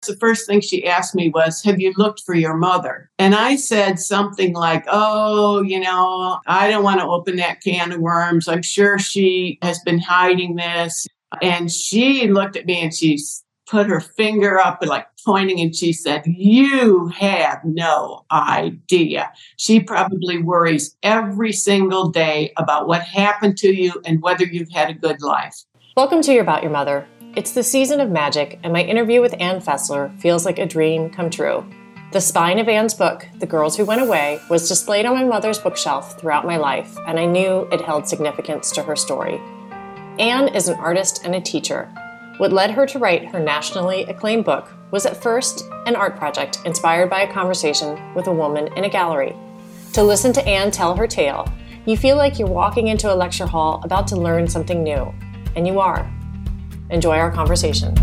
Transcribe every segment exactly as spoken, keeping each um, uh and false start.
The first thing she asked me was, have you looked for your mother? And I said something like, oh, you know, I don't want to open that can of worms. I'm sure she has been hiding this. And she looked at me and she put her finger up, like pointing, and she said, you have no idea. She probably worries every single day about what happened to you and whether you've had a good life. Welcome to Your About Your Mother. It's the season of magic, and my interview with Ann Fessler feels like a dream come true. The spine of Ann's book, The Girls Who Went Away, was displayed on my mother's bookshelf throughout my life, and I knew it held significance to her story. Ann is an artist and a teacher. What led her to write her nationally acclaimed book was at first an art project inspired by a conversation with a woman in a gallery. To listen to Ann tell her tale, you feel like you're walking into a lecture hall about to learn something new, and you are. Enjoy our conversation.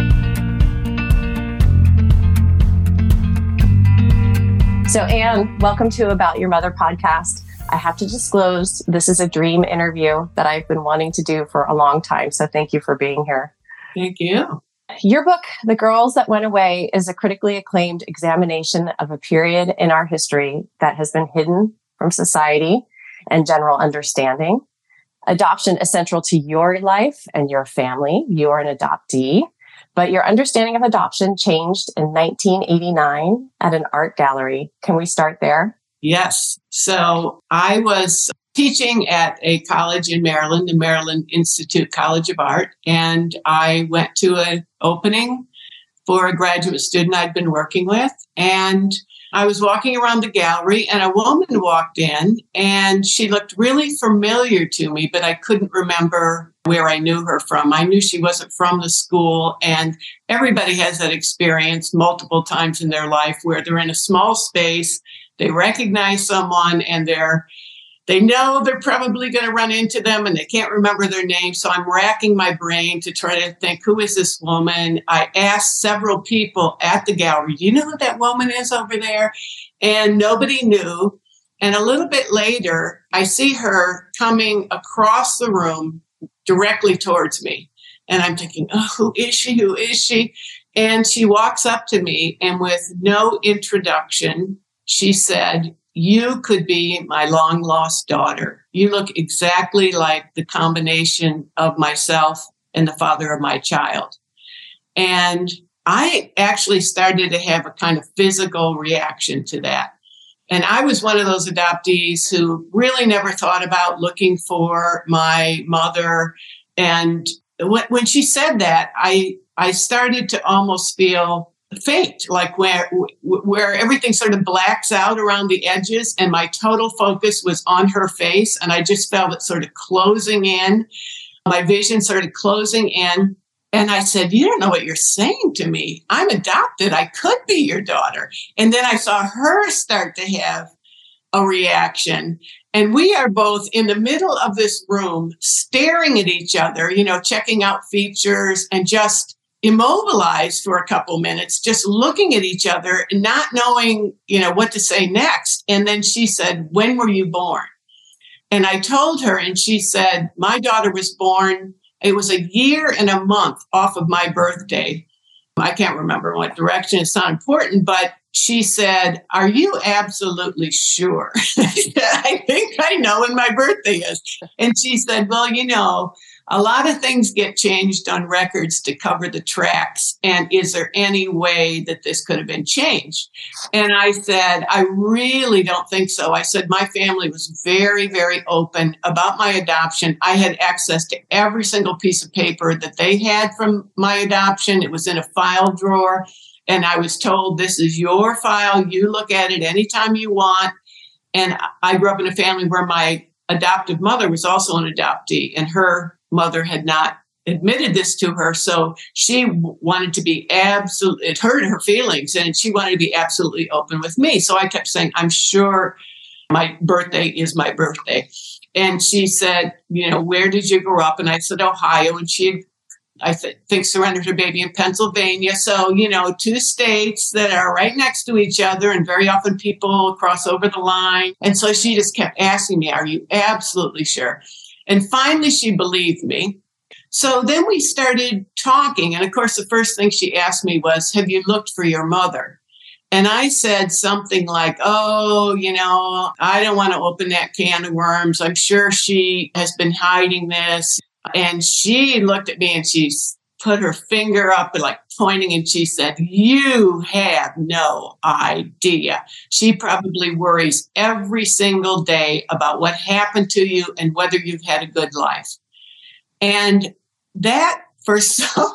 So Ann, welcome to About Your Mother podcast. I have to disclose, this is a dream interview that I've been wanting to do for a long time. So thank you for being here. Thank you. Your book, The Girls That Went Away, is a critically acclaimed examination of a period in our history that has been hidden from society and general understanding. Adoption is central to your life and your family. You're an adoptee, but your understanding of adoption changed in nineteen eighty-nine at an art gallery. Can we start there? Yes. So I was teaching at a college in Maryland, the Maryland Institute College of Art, and I went to an opening for a graduate student I'd been working with, and I was walking around the gallery and a woman walked in and she looked really familiar to me, but I couldn't remember where I knew her from. I knew she wasn't from the school, and everybody has that experience multiple times in their life where they're in a small space, they recognize someone and they're They know they're probably going to run into them and they can't remember their name. So I'm racking my brain to try to think, who is this woman? I asked several people at the gallery, do you know who that woman is over there? And nobody knew. And a little bit later, I see her coming across the room directly towards me. And I'm thinking, oh, who is she? Who is she? And she walks up to me and with no introduction, she said, you could be my long lost daughter. You look exactly like the combination of myself and the father of my child. And I actually started to have a kind of physical reaction to that. And I was one of those adoptees who really never thought about looking for my mother. And when she said that, I, I started to almost feel faint, like where where everything sort of blacks out around the edges, and my total focus was on her face, and I just felt it sort of closing in. My vision started closing in, and I said, you don't know what you're saying to me. I'm adopted. I could be your daughter. And then I saw her start to have a reaction, and we are both in the middle of this room staring at each other, you know, checking out features and just immobilized for a couple minutes, just looking at each other and not knowing, you know, what to say next. And then she said, when were you born? And I told her, and she said, my daughter was born, it was a year and a month off of my birthday. I can't remember what direction, it's not important, but she said, are you absolutely sure? I think I know when my birthday is. And she said, well, you know, a lot of things get changed on records to cover the tracks. And is there any way that this could have been changed? And I said, I really don't think so. I said, my family was very, very open about my adoption. I had access to every single piece of paper that they had from my adoption. It was in a file drawer. And I was told, this is your file. You look at it anytime you want. And I grew up in a family where my adoptive mother was also an adoptee, and her mother had not admitted this to her. So she w- wanted to be absolutely, it hurt her feelings, and she wanted to be absolutely open with me. So I kept saying, I'm sure my birthday is my birthday. And she said, you know, where did you grow up? And I said, Ohio. And she had, I th- think, surrendered her baby in Pennsylvania. So, you know, two states that are right next to each other, and very often people cross over the line. And so she just kept asking me, are you absolutely sure? And finally, she believed me. So then we started talking. And of course, the first thing she asked me was, have you looked for your mother? And I said something like, oh, you know, I don't want to open that can of worms. I'm sure she has been hiding this. And she looked at me and she put her finger up and like pointing, and she said, you have no idea. She probably worries every single day about what happened to you and whether you've had a good life. And that, for some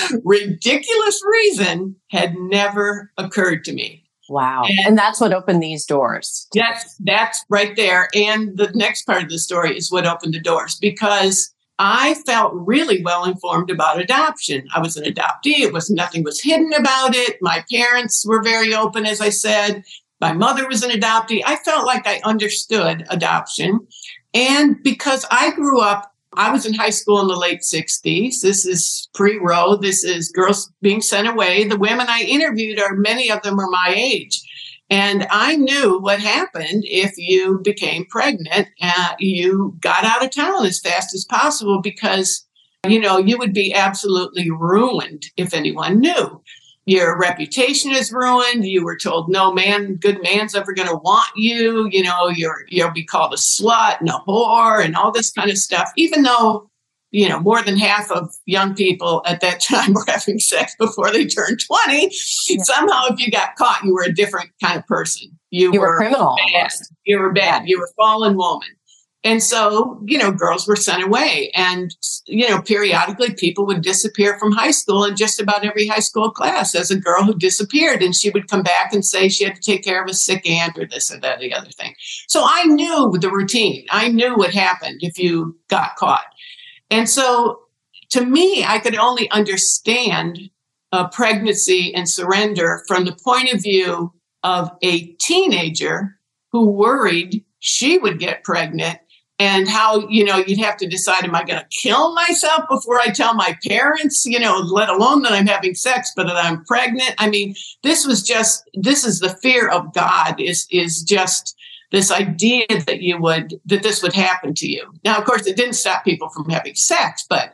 ridiculous reason, had never occurred to me. Wow. And, and that's what opened these doors. That's, that's right there. And the next part of the story is what opened the doors, because I felt really well informed about adoption. I was an adoptee. It was nothing was hidden about it. My parents were very open, as I said. My mother was an adoptee. I felt like I understood adoption. And because I grew up, I was in high school in the late sixties. This is pre-Roe. This is girls being sent away. The women I interviewed are, many of them are my age. And I knew what happened if you became pregnant. Uh, you got out of town as fast as possible because, you know, you would be absolutely ruined if anyone knew. Your reputation is ruined. You were told no man, good man's ever going to want you. You know, you're, you'll be called a slut and a whore and all this kind of stuff, even though, you know, more than half of young people at that time were having sex before they turned twenty. Yeah. Somehow, if you got caught, you were a different kind of person. You, you were, were criminal. Bad. You were bad. You were a fallen woman. And so, you know, girls were sent away. And, you know, periodically people would disappear from high school in just about every high school class as a girl who disappeared. And she would come back and say she had to take care of a sick aunt or this or that, or the other thing. So I knew the routine. I knew what happened if you got caught. And so to me, I could only understand uh, pregnancy and surrender from the point of view of a teenager who worried she would get pregnant. And how, you know, you'd have to decide, am I going to kill myself before I tell my parents, you know, let alone that I'm having sex, but that I'm pregnant? I mean, this was just, this is the fear of God is, is just this idea that you would, that this would happen to you. Now, of course, it didn't stop people from having sex, but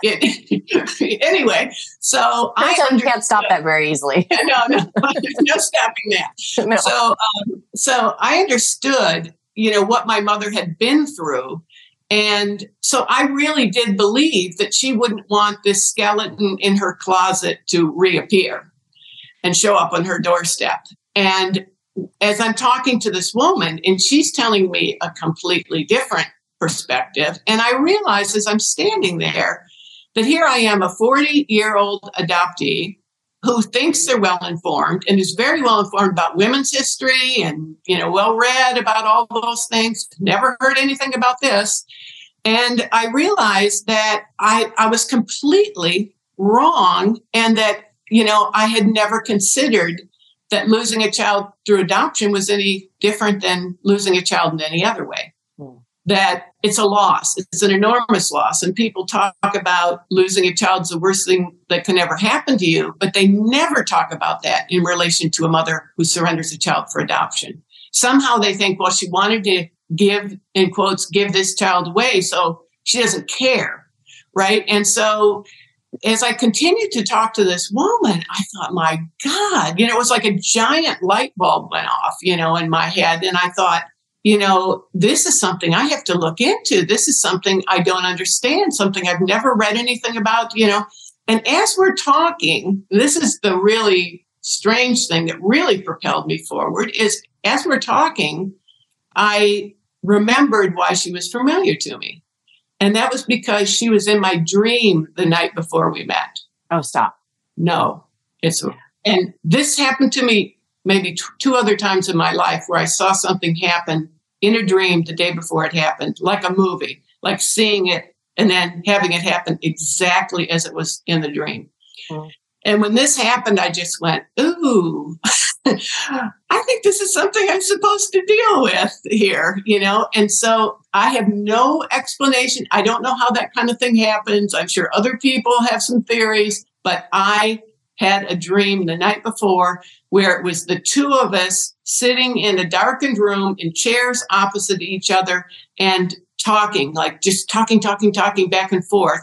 it, anyway, so I Sometimes you can't stop that very easily. no, no, there's no stopping that. No. So, um, so I understood, you know, what my mother had been through. And so I really did believe that she wouldn't want this skeleton in her closet to reappear and show up on her doorstep. And as I'm talking to this woman, and she's telling me a completely different perspective, and I realize as I'm standing there that here I am, a forty-year-old adoptee who thinks they're well-informed and is very well-informed about women's history and, you know, well-read about all those things. Never heard anything about this. And I realized that I, I was completely wrong and that, you know, I had never considered that losing a child through adoption was any different than losing a child in any other way. Hmm. That it's a loss. It's an enormous loss. And people talk about losing a child is the worst thing that can ever happen to you, but they never talk about that in relation to a mother who surrenders a child for adoption. Somehow they think, well, she wanted to give, in quotes, give this child away, so she doesn't care, right? And so as I continued to talk to this woman, I thought, my God, you know, it was like a giant light bulb went off, you know, in my head. And I thought, you know, this is something I have to look into. This is something I don't understand, something I've never read anything about, you know. And as we're talking, this is the really strange thing that really propelled me forward, is as we're talking, I remembered why she was familiar to me. And that was because she was in my dream the night before we met. Oh, stop. No, it's, and this happened to me maybe t- two other times in my life where I saw something happen in a dream the day before it happened, like a movie, like seeing it and then having it happen exactly as it was in the dream. Mm. And when this happened, I just went, ooh, I think this is something I'm supposed to deal with here, you know? And so I have no explanation. I don't know how that kind of thing happens. I'm sure other people have some theories, but I had a dream the night before where it was the two of us sitting in a darkened room in chairs opposite each other and talking, like just talking, talking, talking back and forth.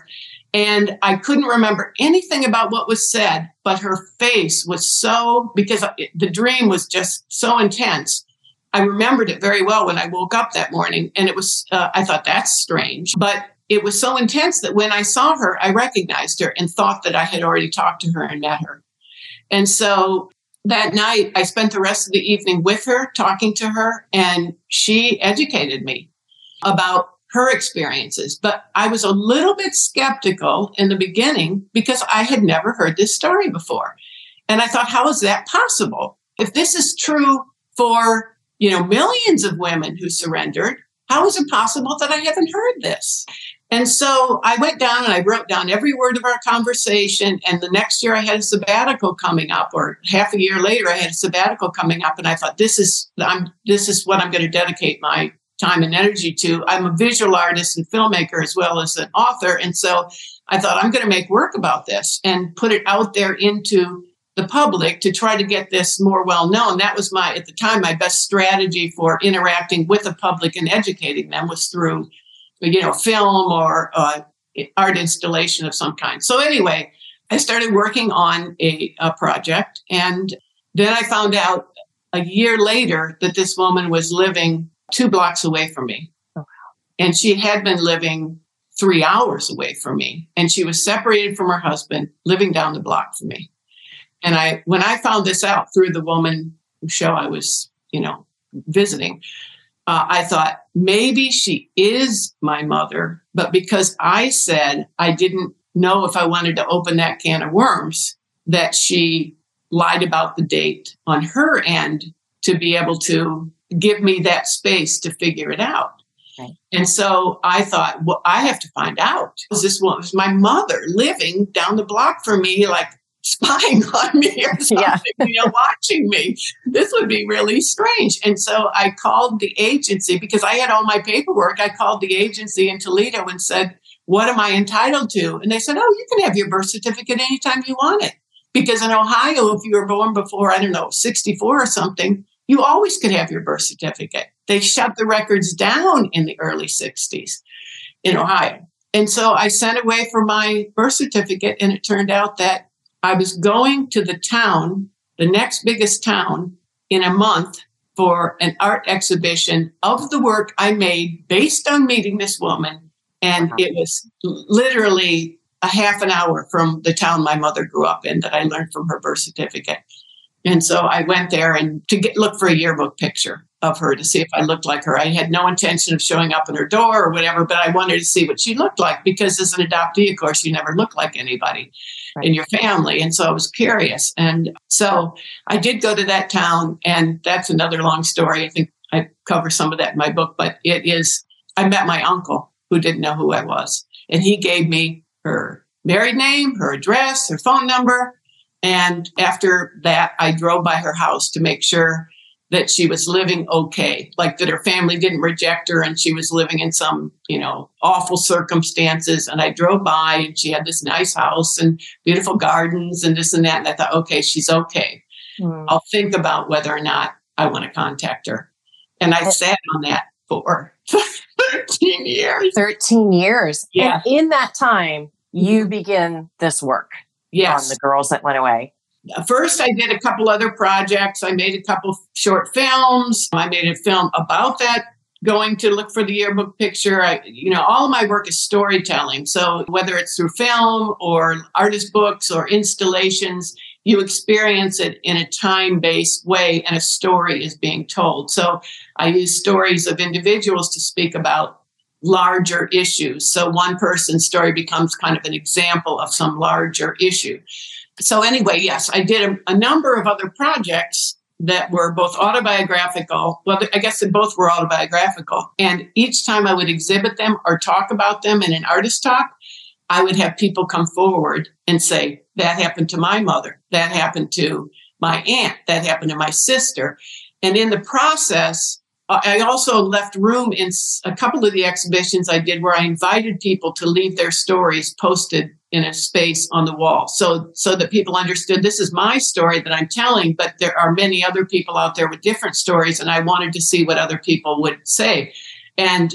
And I couldn't remember anything about what was said, but her face was so, because the dream was just so intense. I remembered it very well when I woke up that morning, and it was, uh, I thought, that's strange. But it was so intense that when I saw her, I recognized her and thought that I had already talked to her and met her. And so that night, I spent the rest of the evening with her, talking to her, and she educated me about her experiences. But I was a little bit skeptical in the beginning because I had never heard this story before. And I thought, how is that possible? If this is true for, you know, millions of women who surrendered, how is it possible that I haven't heard this? And so I went down and I wrote down every word of our conversation. And the next year I had a sabbatical coming up, or half a year later I had a sabbatical coming up. And I thought, this is I'm this is what I'm going to dedicate my time and energy to. I'm a visual artist and filmmaker as well as an author. And so I thought, I'm going to make work about this and put it out there into the public to try to get this more well known. That was my, at the time, my best strategy for interacting with the public and educating them was through, you know, film or uh, art installation of some kind. So anyway, I started working on a, a project. And then I found out a year later that this woman was living two blocks away from me. Oh, wow. And she had been living three hours away from me. And she was separated from her husband, living down the block from me. And I, when I found this out through the woman whose show I was, you know, visiting, uh, I thought maybe she is my mother, but because I said I didn't know if I wanted to open that can of worms, that she lied about the date on her end to be able to give me that space to figure it out. Right. And so I thought, well, I have to find out. Was this woman, was my mother living down the block from me, like spying on me or something, yeah. you know, watching me? This would be really strange. And so I called the agency because I had all my paperwork. I called the agency in Toledo and said, what am I entitled to? And they said, oh, you can have your birth certificate anytime you want it. Because in Ohio, if you were born before, I don't know, sixty-four or something, you always could have your birth certificate. They shut the records down in the early sixties in Ohio. And so I sent away for my birth certificate, and it turned out that I was going to the town, the next biggest town, in a month for an art exhibition of the work I made based on meeting this woman. And it was literally a half an hour from the town my mother grew up in that I learned from her birth certificate. And so I went there and to get, look for a yearbook picture of her to see if I looked like her. I had no intention of showing up in her door or whatever, but I wanted to see what she looked like because as an adoptee, of course, you never look like anybody right. in your family. And so I was curious. And so I did go to that town, and that's another long story. I think I cover some of that in my book, but it is, I met my uncle who didn't know who I was. And he gave me her married name, her address, her phone number. And after that, I drove by her house to make sure that she was living okay, like that her family didn't reject her and she was living in some, you know, awful circumstances. And I drove by and she had this nice house and beautiful gardens and this and that. And I thought, okay, she's okay. Mm. I'll think about whether or not I want to contact her. And I sat on that for thirteen years. thirteen years. Yeah. And in that time, you begin this work. Yes. On the girls that went away. First, I did a couple other projects. I made a couple short films. I made a film about that, going to look for the yearbook picture. I, you know, all of my work is storytelling. So whether it's through film or artist books or installations, you experience it in a time-based way and a story is being told. So I use stories of individuals to speak about larger issues. So one person's story becomes kind of an example of some larger issue. So anyway, yes, I did a, a number of other projects that were both autobiographical. Well, I guess they both were autobiographical. And each time I would exhibit them or talk about them in an artist talk, I would have people come forward and say, that happened to my mother. That happened to my aunt. That happened to my sister. And in the process, I also left room in a couple of the exhibitions I did where I invited people to leave their stories posted in a space on the wall. So, so that people understood this is my story that I'm telling, but there are many other people out there with different stories. And I wanted to see what other people would say. And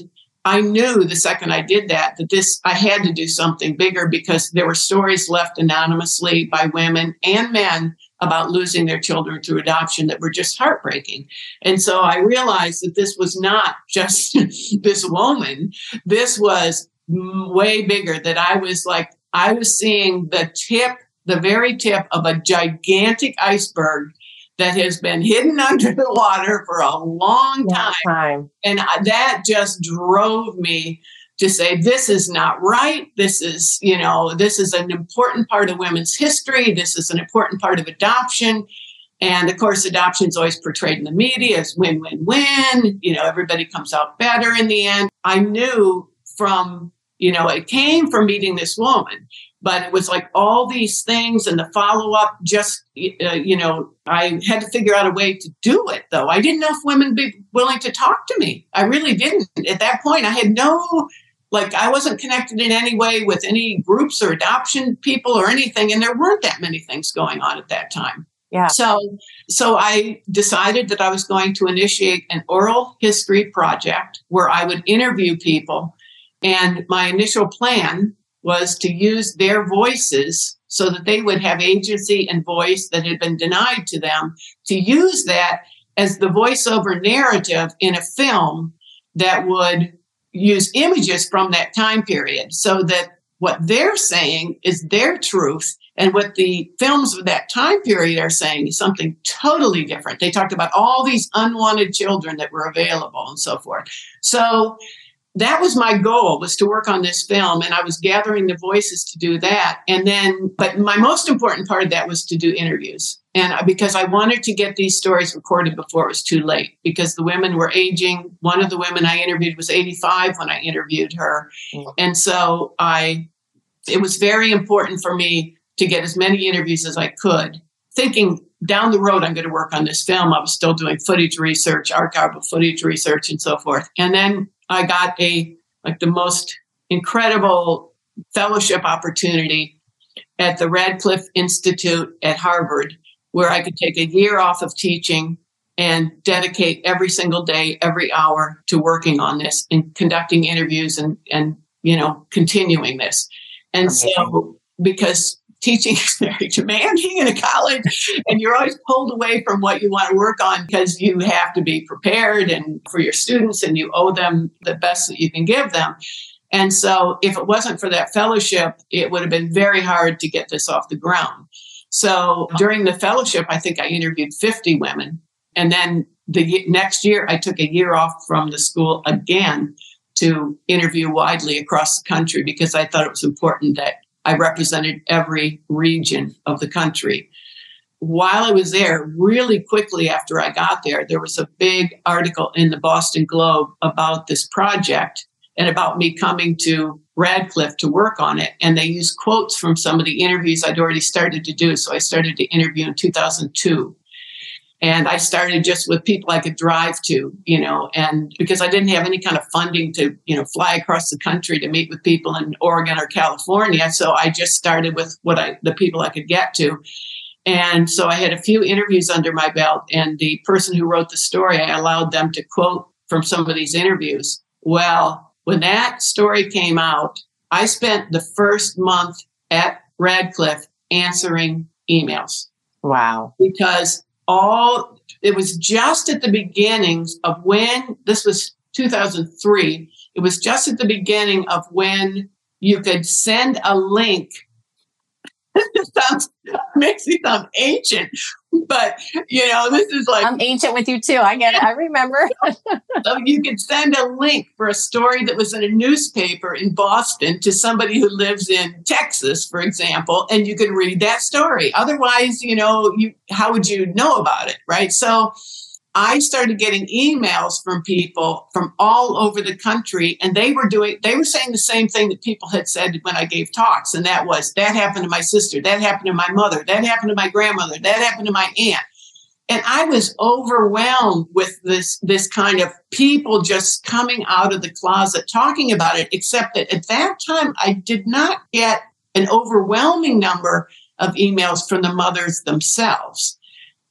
I knew the second I did that, that this, I had to do something bigger because there were stories left anonymously by women and men about losing their children through adoption that were just heartbreaking. And so I realized that this was not just this woman. This was way bigger, that I was like, I was seeing the tip, the very tip of a gigantic iceberg that has been hidden under the water for a long time. time. And I, that just drove me to say, this is not right. This is, you know, this is an important part of women's history. This is an important part of adoption. And of course, adoption is always portrayed in the media as win, win, win. You know, everybody comes out better in the end. I knew from, you know, it came from meeting this woman. But it was like all these things and the follow-up just, uh, you know, I had to figure out a way to do it, though. I didn't know if women would be willing to talk to me. I really didn't. At that point, I had no, like, I wasn't connected in any way with any groups or adoption people or anything. And there weren't that many things going on at that time. Yeah. So, so I decided that I was going to initiate an oral history project where I would interview people. And my initial plan was to use their voices so that they would have agency and voice that had been denied to them, to use that as the voiceover narrative in a film that would use images from that time period so that what they're saying is their truth and what the films of that time period are saying is something totally different. They talked about all these unwanted children that were available and so forth. So that was my goal, was to work on this film, and I was gathering the voices to do that. And then, but my most important part of that was to do interviews. And because I wanted to get these stories recorded before it was too late, because the women were aging. One of the women I interviewed was eighty-five when I interviewed her. Mm. And so I, it was very important for me to get as many interviews as I could, thinking down the road, I'm going to work on this film. I was still doing footage research, archival footage research, and so forth. And then I got a like the most incredible fellowship opportunity at the Radcliffe Institute at Harvard, where I could take a year off of teaching and dedicate every single day, every hour to working on this and conducting interviews and, and you know, continuing this. And Amazing. So because teaching is very demanding in a college, and you're always pulled away from what you want to work on because you have to be prepared and for your students, and you owe them the best that you can give them. And so if it wasn't for that fellowship, it would have been very hard to get this off the ground. So during the fellowship, I think I interviewed fifty women. And then the next year, I took a year off from the school again to interview widely across the country because I thought it was important that I represented every region of the country. While I was there, really quickly after I got there, there was a big article in the Boston Globe about this project and about me coming to Radcliffe to work on it. And they used quotes from some of the interviews I'd already started to do. So I started to interview in two thousand two. And I started just with people I could drive to, you know, and because I didn't have any kind of funding to, you know, fly across the country to meet with people in Oregon or California. So I just started with what I, the people I could get to. And so I had a few interviews under my belt, and the person who wrote the story, I allowed them to quote from some of these interviews. Well, when that story came out, I spent the first month at Radcliffe answering emails. Wow. Because all it was just at the beginnings of when this was two thousand three. It was just at the beginning of when you could send a link. It sounds makes me sound ancient, but you know, this is like I'm ancient with you too. I get it. I remember. So you could send a link for a story that was in a newspaper in Boston to somebody who lives in Texas, for example, and you could read that story. Otherwise, you know, you how would you know about it, right? So I started getting emails from people from all over the country, and they were doing, they were saying the same thing that people had said when I gave talks. And that was, that happened to my sister, that happened to my mother, that happened to my grandmother, that happened to my aunt. And I was overwhelmed with this, this kind of people just coming out of the closet talking about it, except that at that time, I did not get an overwhelming number of emails from the mothers themselves.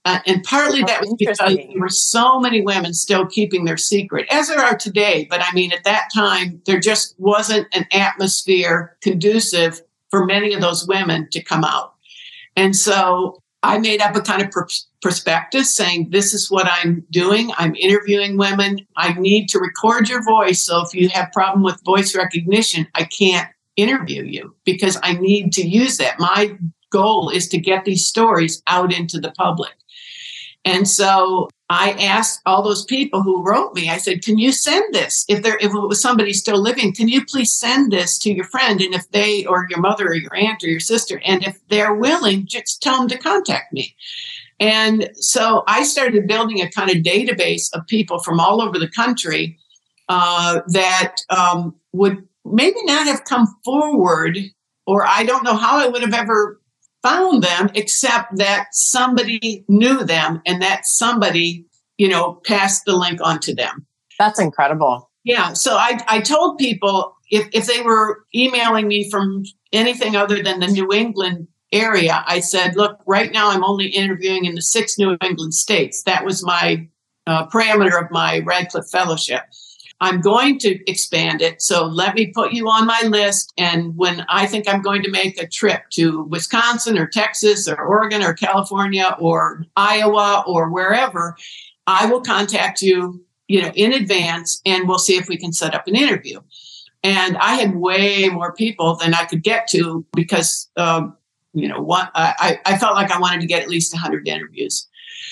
Uh, and partly Oh, that was because interesting. there were so many women still keeping their secret, as there are today. But I mean, at that time, there just wasn't an atmosphere conducive for many of those women to come out. And so I made up a kind of pr- prospectus saying, this is what I'm doing. I'm interviewing women. I need to record your voice. So if you have problem with voice recognition, I can't interview you because I need to use that. My goal is to get these stories out into the public. And so I asked all those people who wrote me, I said, can you send this? If there, if it was somebody still living, can you please send this to your friend? And if they, or your mother or your aunt or your sister, and if they're willing, just tell them to contact me. And so I started building a kind of database of people from all over the country uh, that um, would maybe not have come forward, or I don't know how I would have ever found them, except that somebody knew them and that somebody, you know, passed the link on to them. That's incredible. Yeah. So I, I told people if, if they were emailing me from anything other than the New England area, I said, look, right now I'm only interviewing in the six New England states. That was my uh, parameter of my Radcliffe Fellowship. I'm going to expand it. So let me put you on my list. And when I think I'm going to make a trip to Wisconsin or Texas or Oregon or California or Iowa or wherever, I will contact you, you know, in advance, and we'll see if we can set up an interview. And I had way more people than I could get to because, um, you know, one, I, I felt like I wanted to get at least one hundred interviews.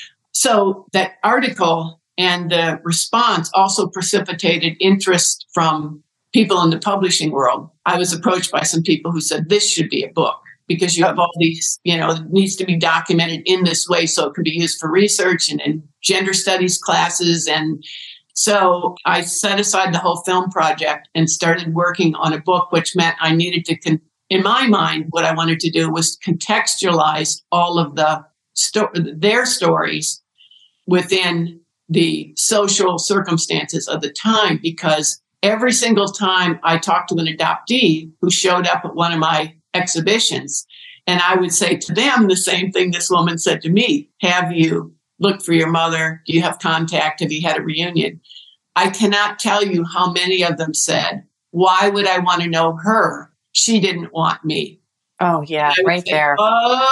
So that article and the response also precipitated interest from people in the publishing world. I was approached by some people who said, this should be a book because you have all these, you know, it needs to be documented in this way so it can be used for research and, and gender studies classes. And so I set aside the whole film project and started working on a book, which meant I needed to, con- in my mind, what I wanted to do was contextualize all of the sto- their stories within the social circumstances of the time, because every single time I talked to an adoptee who showed up at one of my exhibitions, and I would say to them the same thing this woman said to me, have you looked for your mother? Do you have contact? Have you had a reunion? I cannot tell you how many of them said, why would I want to know her? She didn't want me. Oh, yeah, right say, there.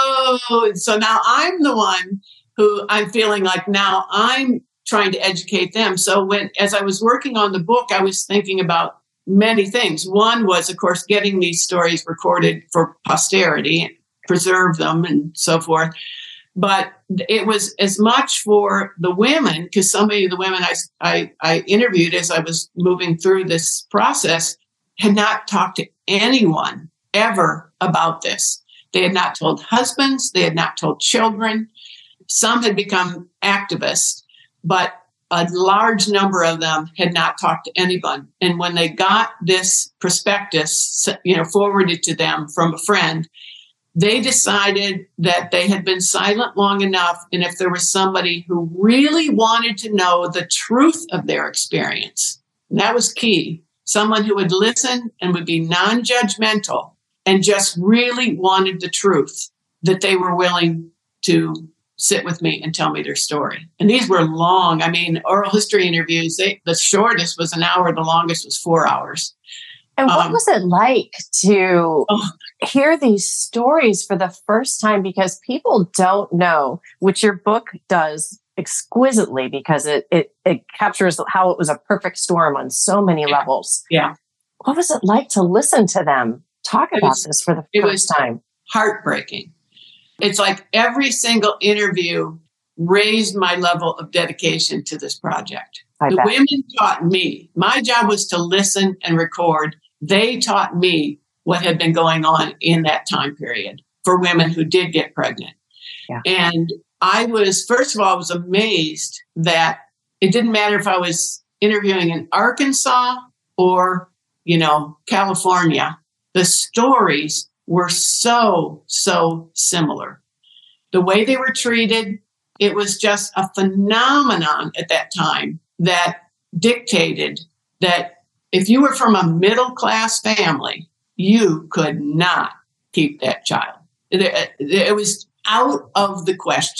Oh, so now I'm the one who I'm feeling like now I'm trying to educate them. So when, as I was working on the book, I was thinking about many things. One was, of course, getting these stories recorded for posterity, preserve them and so forth. But it was as much for the women, because so many of the women I, I, I interviewed as I was moving through this process had not talked to anyone ever about this. They had not told husbands. They had not told children. Some had become activists, but a large number of them had not talked to anyone. And when they got this prospectus, you know, forwarded to them from a friend, they decided that they had been silent long enough. And if there was somebody who really wanted to know the truth of their experience, and that was key, someone who would listen and would be non-judgmental and just really wanted the truth, that they were willing to sit with me and tell me their story. And these were long. I mean, oral history interviews, they, the shortest was an hour, the longest was four hours. And what Um, was it like to oh, hear these stories for the first time? Because people don't know, which your book does exquisitely, because it it, it captures how it was a perfect storm on so many Yeah. levels. Yeah. What was it like to listen to them talk It about was- this for the it first was- time? heartbreaking. It's like every single interview raised my level of dedication to this project. I The bet. women taught me. My job was to listen and record. They taught me what had been going on in that time period for women who did get pregnant. Yeah. And I was, first of all, I was amazed that it didn't matter if I was interviewing in Arkansas or, you know, California. The stories were so, so similar. The way they were treated, it was just a phenomenon at that time that dictated that if you were from a middle-class family, you could not keep that child. It, it was out of the question.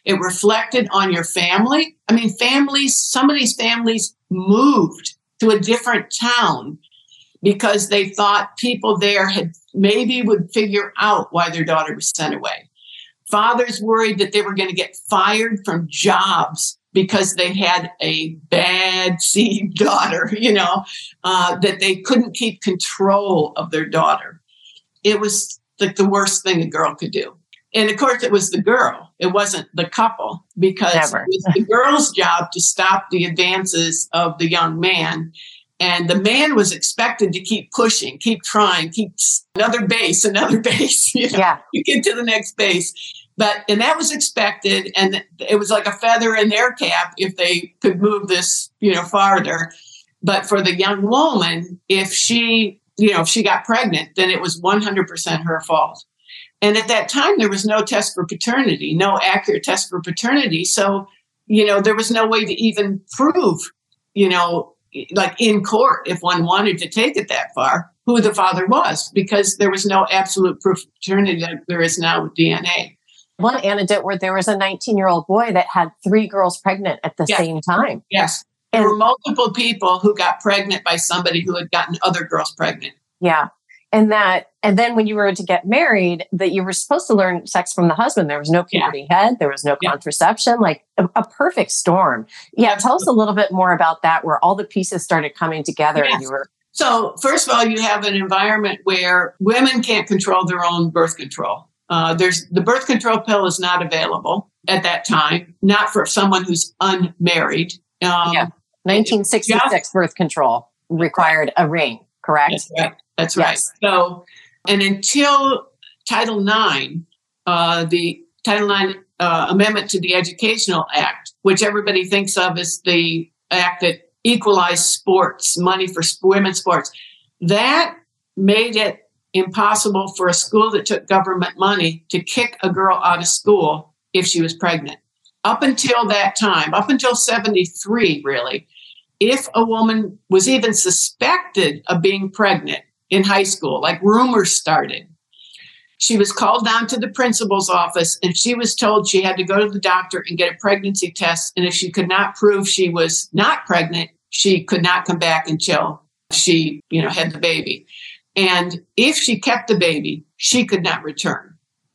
It reflected on your family. I mean, families, some of these families moved to a different town because they thought people there had maybe would figure out why their daughter was sent away. Fathers worried that they were going to get fired from jobs because they had a bad seed daughter, you know, uh, that they couldn't keep control of their daughter. It was like the worst thing a girl could do. And of course, it was the girl. It wasn't the couple, because Never. it was the girl's job to stop the advances of the young man. And the man was expected to keep pushing, keep trying, keep another base, another base, you know, Yeah. you get to the next base. But, and that was expected. And it was like a feather in their cap if they could move this, you know, farther. But for the young woman, if she, you know, if she got pregnant, then it was one hundred percent her fault. And at that time, there was no test for paternity, no accurate test for paternity. So, you know, there was no way to even prove, you know, like in court, if one wanted to take it that far, who the father was, because there was no absolute proof of paternity like there is now with D N A. One anecdote where there was a nineteen-year-old boy that had three girls pregnant at the Yes. same time. Yes. There were multiple people who got pregnant by somebody who had gotten other girls pregnant. Yeah. And that, and then when you were to get married, that you were supposed to learn sex from the husband. There was no puberty yeah. head. There was no yeah. contraception, like a, a perfect storm. Yeah. Tell us a little bit more about that, where all the pieces started coming together. Yes. And you were. So first of all, you have an environment where women can't control their own birth control. Uh, there's the birth control pill is not available at that time, not for someone who's unmarried. Um, yeah. nineteen sixty-six just, birth control required a ring, correct? That's right. That's right. Yes. So, and until Title nine, uh, the Title nine uh, amendment to the Educational Act, which everybody thinks of as the act that equalized sports, money for women's sports, that made it impossible for a school that took government money to kick a girl out of school if she was pregnant. Up until that time, up until seventy-three, really, if a woman was even suspected of being pregnant in high school, like rumors started, she was called down to the principal's office and she was told she had to go to the doctor and get a pregnancy test. And if she could not prove she was not pregnant, she could not come back until she, you know, had the baby. And if she kept the baby, she could not return.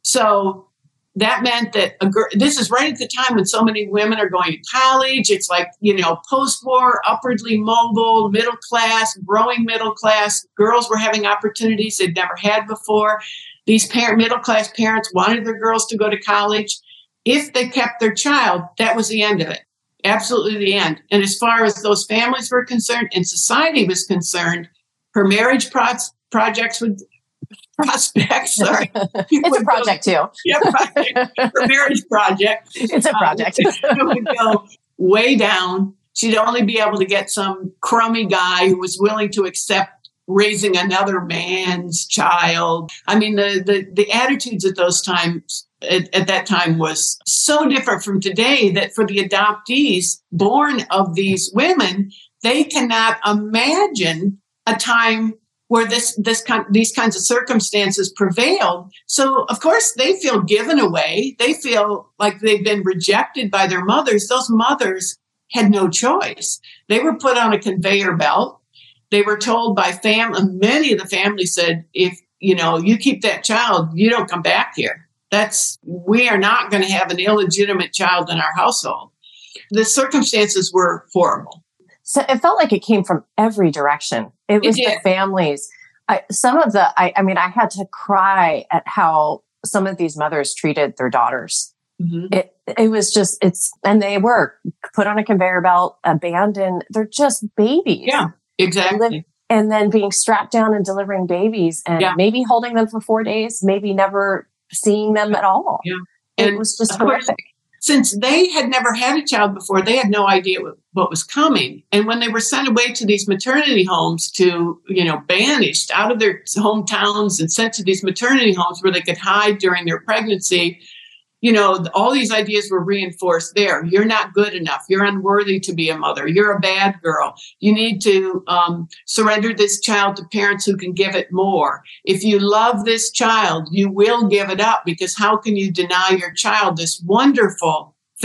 So that meant that a girl, this is right at the time when so many women are going to college. It's like, you know, post-war, upwardly mobile, middle class, growing middle class. Girls were having opportunities they'd never had before. These parent, middle class parents wanted their girls to go to college. If they kept their child, that was the end of it. Absolutely the end. And as far as those families were concerned and society was concerned, her marriage pro- projects would prospects. Sorry. It's a project go, too. Yeah, project. Her marriage project. It's a project. Uh, it would go way down. She'd only be able to get some crummy guy who was willing to accept raising another man's child. I mean, the the, the attitudes at those times, at, at that time, was so different from today that for the adoptees born of these women, they cannot imagine a time where this, this kind, these kinds of circumstances prevailed. So, of course, they feel given away. They feel like they've been rejected by their mothers. Those mothers had no choice. They were put on a conveyor belt. They were told by family, many of the families said, if, you know, you keep that child, you don't come back here. That's, we are not going to have an illegitimate child in our household. The circumstances were horrible. So it felt like it came from every direction. It was It the families. I, some of the, I, I mean, I had to cry at how some of these mothers treated their daughters. Mm-hmm. It it was just, it's, and they were put on a conveyor belt, abandoned. They're just babies. Yeah, exactly. And then being strapped down and delivering babies and yeah. maybe holding them for four days, maybe never seeing them at all. Yeah. It and was just horrific. Course, since they had never had a child before, they had no idea what, what was coming. And when they were sent away to these maternity homes to, you know, banished out of their hometowns and sent to these maternity homes where they could hide during their pregnancy, you know, all these ideas were reinforced there. You're not good enough. You're unworthy to be a mother. You're a bad girl. You need to um, surrender this child to parents who can give it more. If you love this child, you will give it up, because how can you deny your child this wonderful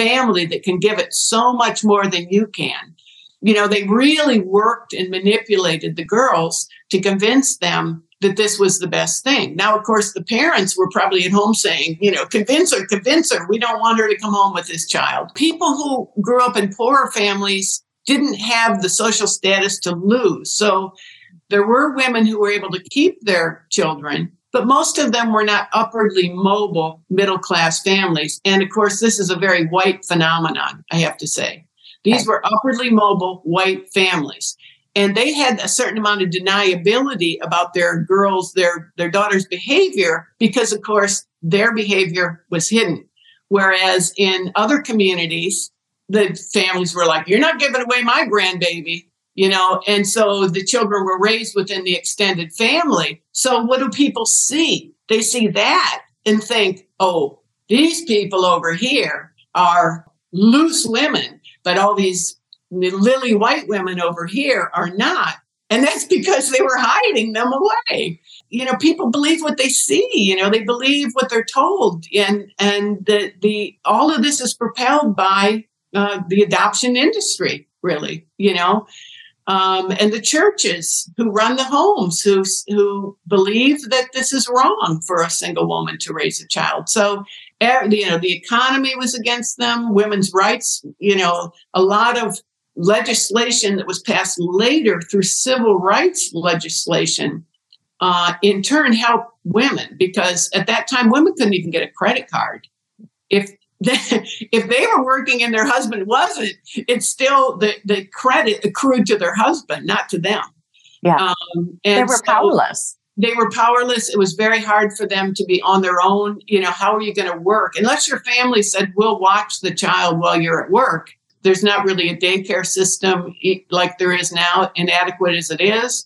family that can give it so much more than you can. You know, they really worked and manipulated the girls to convince them that this was the best thing. Now, of course, the parents were probably at home saying, you know, convince her, convince her. We don't want her to come home with this child. People who grew up in poorer families didn't have the social status to lose. So there were women who were able to keep their children, but most of them were not upwardly mobile middle-class families. And of course, this is a very white phenomenon, I have to say. These were upwardly mobile white families. And they had a certain amount of deniability about their girls, their, their daughters' behavior, because, of course, their behavior was hidden. Whereas in other communities, the families were like, you're not giving away my grandbaby, you know, and so the children were raised within the extended family. So what do people see? They see that and think, oh, these people over here are loose women, but all these lily white women over here are not. And that's because they were hiding them away. You know, people believe what they see, you know, they believe what they're told. And and the the all of this is propelled by uh, the adoption industry, really, you know, um, and the churches who run the homes who who believe that this is wrong for a single woman to raise a child. So, you know, the economy was against them, women's rights, you know, a lot of legislation that was passed later through civil rights legislation, uh, in turn helped women, because at that time, women couldn't even get a credit card. If they, if they were working and their husband wasn't, it's still the, the credit accrued to their husband, not to them. Yeah, um, and they were so powerless. They were powerless. It was very hard for them to be on their own. You know, how are you going to work? Unless your family said, we'll watch the child while you're at work. There's not really a daycare system like there is now, inadequate as it is.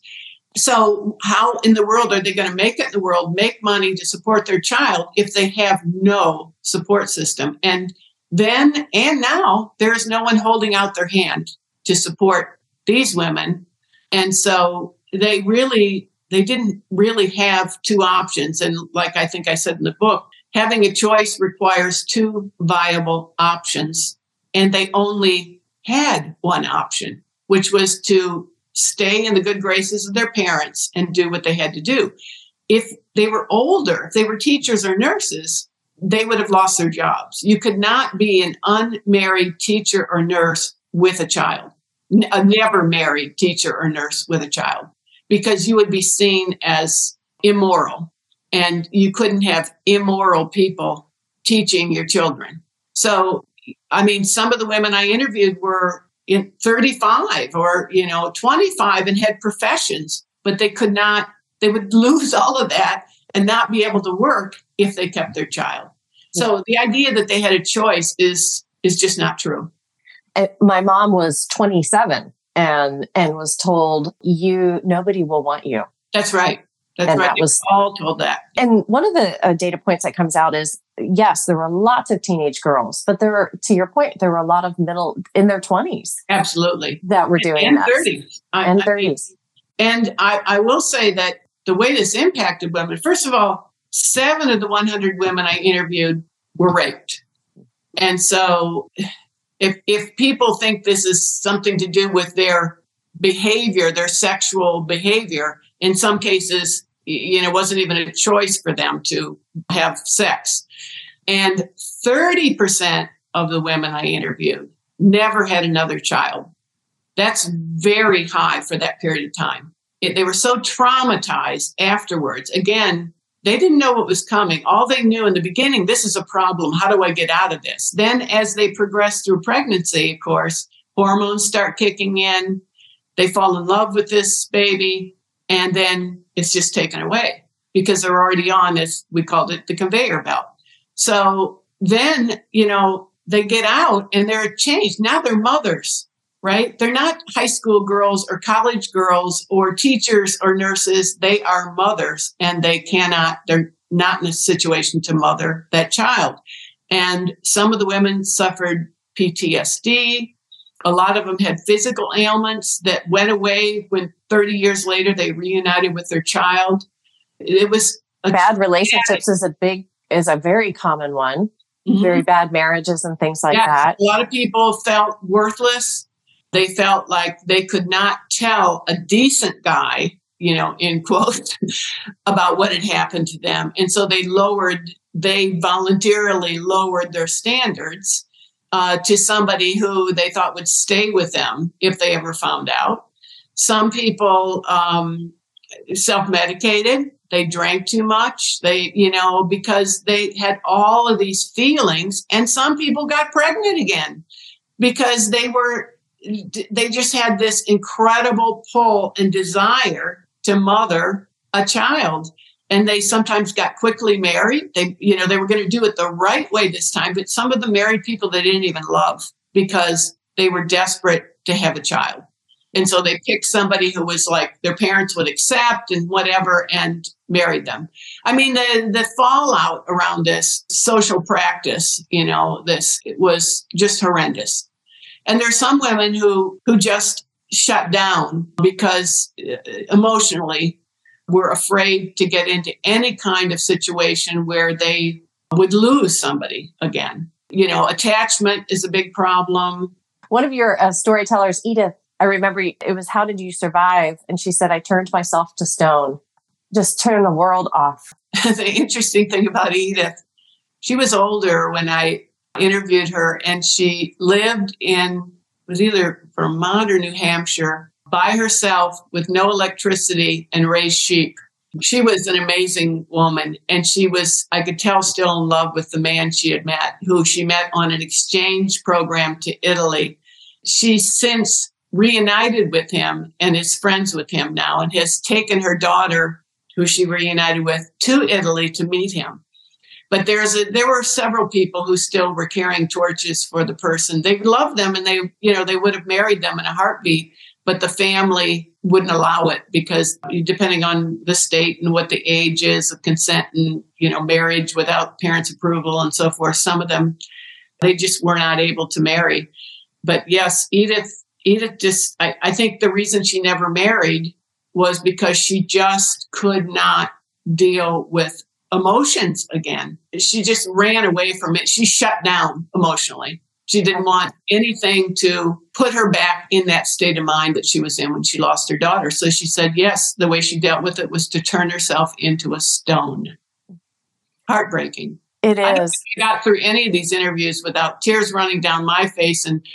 So how in the world are they going to make it in the world, make money to support their child if they have no support system? And then and now there is no one holding out their hand to support these women. And so they really, they didn't really have two options. And like I think I said in the book, having a choice requires two viable options. And they only had one option, which was to stay in the good graces of their parents and do what they had to do. If they were older, if they were teachers or nurses, they would have lost their jobs. You could not be an unmarried teacher or nurse with a child, a never married teacher or nurse with a child, because you would be seen as immoral, and you couldn't have immoral people teaching your children. So I mean, some of the women I interviewed were in thirty-five or, you know, twenty-five and had professions, but they could not, they would lose all of that and not be able to work if they kept their child. So the idea that they had a choice is, is just not true. My mom was twenty-seven and, and was told, you, nobody will want you. That's right. That's and right. That was all told that. And one of the uh, data points that comes out is, yes, there were lots of teenage girls, but there were, to your point, there were a lot of middle in their twenties. Absolutely. That were doing and that. thirties. And thirties. And I, I will say that the way this impacted women, first of all, seven of the one hundred women I interviewed were raped. And so if if people think this is something to do with their behavior, their sexual behavior, in some cases, you know, it wasn't even a choice for them to have sex. And thirty percent of the women I interviewed never had another child. That's very high for that period of time. It, they were so traumatized afterwards. Again, they didn't know what was coming. All they knew in the beginning, this is a problem. How do I get out of this? Then as they progress through pregnancy, of course, hormones start kicking in. They fall in love with this baby, and then it's just taken away because they're already on, as we called it, the conveyor belt. So then, you know, they get out and they're changed. Now they're mothers, right? They're not high school girls or college girls or teachers or nurses. They are mothers, and they cannot, they're not in a situation to mother that child. And some of the women suffered P T S D. A lot of them had physical ailments that went away when thirty years later they reunited with their child. It was a bad relationships is a big, is a very common one. mm-hmm. very bad marriages and things like yeah, that. A lot of people felt worthless. They felt like they could not tell a decent guy, you know, in quotes, about what had happened to them. And so they lowered, they voluntarily lowered their standards uh, to somebody who they thought would stay with them if they ever found out. Some people um, self-medicated. They drank too much. They, you know, because they had all of these feelings. And some people got pregnant again because they were, they just had this incredible pull and desire to mother a child. And they sometimes got quickly married. They, you know, they were going to do it the right way this time. But some of the married people they didn't even love because they were desperate to have a child. And so they picked somebody who was like their parents would accept and whatever and married them. I mean, the, the fallout around this social practice, you know, this it was just horrendous. And there's some women who who just shut down because emotionally were afraid to get into any kind of situation where they would lose somebody again. You know, attachment is a big problem. One of your uh, storytellers, Edith, I remember it was, how did you survive? And she said, I turned myself to stone, just turn the world off. The interesting thing about Edith, she was older when I interviewed her, and she lived in, was either Vermont or New Hampshire, by herself with no electricity and raised sheep. She was an amazing woman, and she was, I could tell, still in love with the man she had met, who she met on an exchange program to Italy. She's since reunited with him and is friends with him now, and has taken her daughter, who she reunited with, to Italy to meet him. But there's a, there were several people who still were carrying torches for the person. They loved them, and they, you know, they would have married them in a heartbeat, but the family wouldn't allow it because depending on the state and what the age is of consent and, you know, marriage without parents' approval and so forth, some of them, they just were not able to marry. But yes, Edith, Edith just, I, I think the reason she never married was because she just could not deal with emotions again. She just ran away from it. She shut down emotionally. She didn't want anything to put her back in that state of mind that she was in when she lost her daughter. So she said, yes, the way she dealt with it was to turn herself into a stone. Heartbreaking. It is. I don't think I got through any of these interviews without tears running down my face. And,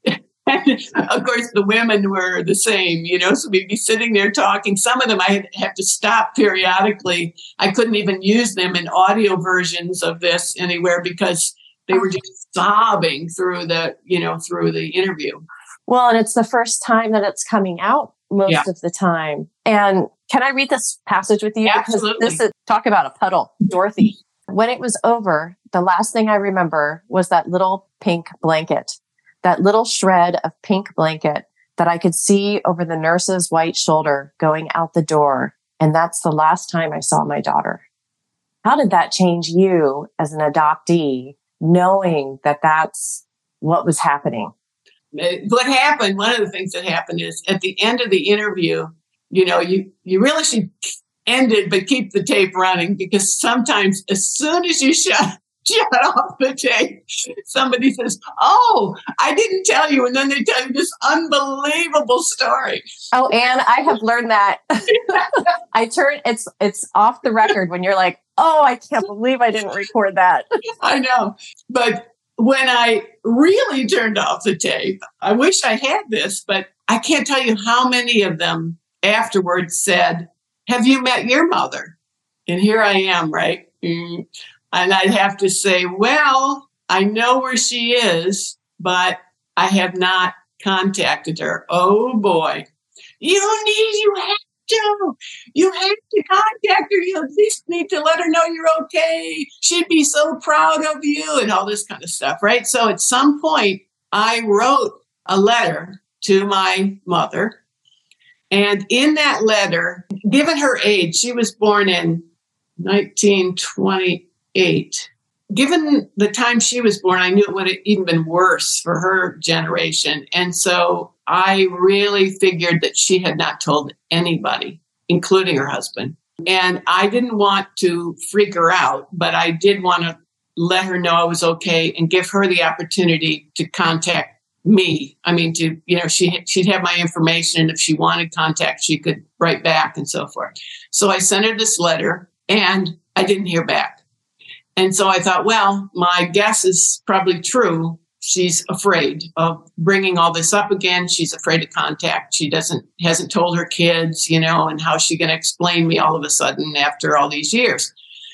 and of course, the women were the same, you know, so we'd be sitting there talking. Some of them I had have to stop periodically. I couldn't even use them in audio versions of this anywhere because they were just sobbing through the, you know, through the interview. Well, and it's the first time that it's coming out most yeah. of the time. And can I read this passage with you? Absolutely. Because this is, talk about a puddle. Dorothy, when it was over, the last thing I remember was that little pink blanket, that little shred of pink blanket that I could see over the nurse's white shoulder going out the door. And that's the last time I saw my daughter. How did that change you as an adoptee, knowing that that's what was happening? What happened, one of the things that happened is at the end of the interview, you know, you, you really should end it, but keep the tape running, because sometimes as soon as you shut, shut off the tape, somebody says, oh, I didn't tell you. And then they tell you this unbelievable story. Oh, Anne, I have learned that. I turn, it's, it's off the record when you're like, oh, I can't believe I didn't record that. I know. But when I really turned off the tape, I wish I had this, but I can't tell you how many of them afterwards said, have you met your mother? And here I am, right? Mm. And I'd have to say, well, I know where she is, but I have not contacted her. Oh, boy. You need, you have to. You have to contact her. You at least need to let her know you're okay. She'd be so proud of you and all this kind of stuff, right? So at some point, I wrote a letter to my mother. And in that letter, given her age, she was born in nineteen twenty-eight. Given the time she was born, I knew it would have even been worse for her generation. And so I really figured that she had not told anybody, including her husband. And I didn't want to freak her out, but I did want to let her know I was okay and give her the opportunity to contact me. I mean, to, you know, she, she'd have my information. And if she wanted contact, she could write back and so forth. So I sent her this letter and I didn't hear back. And so I thought, well, my guess is probably true. She's afraid of bringing all this up again. She's afraid of contact. She doesn't, hasn't told her kids, you know, and how's she going to explain me all of a sudden after all these years?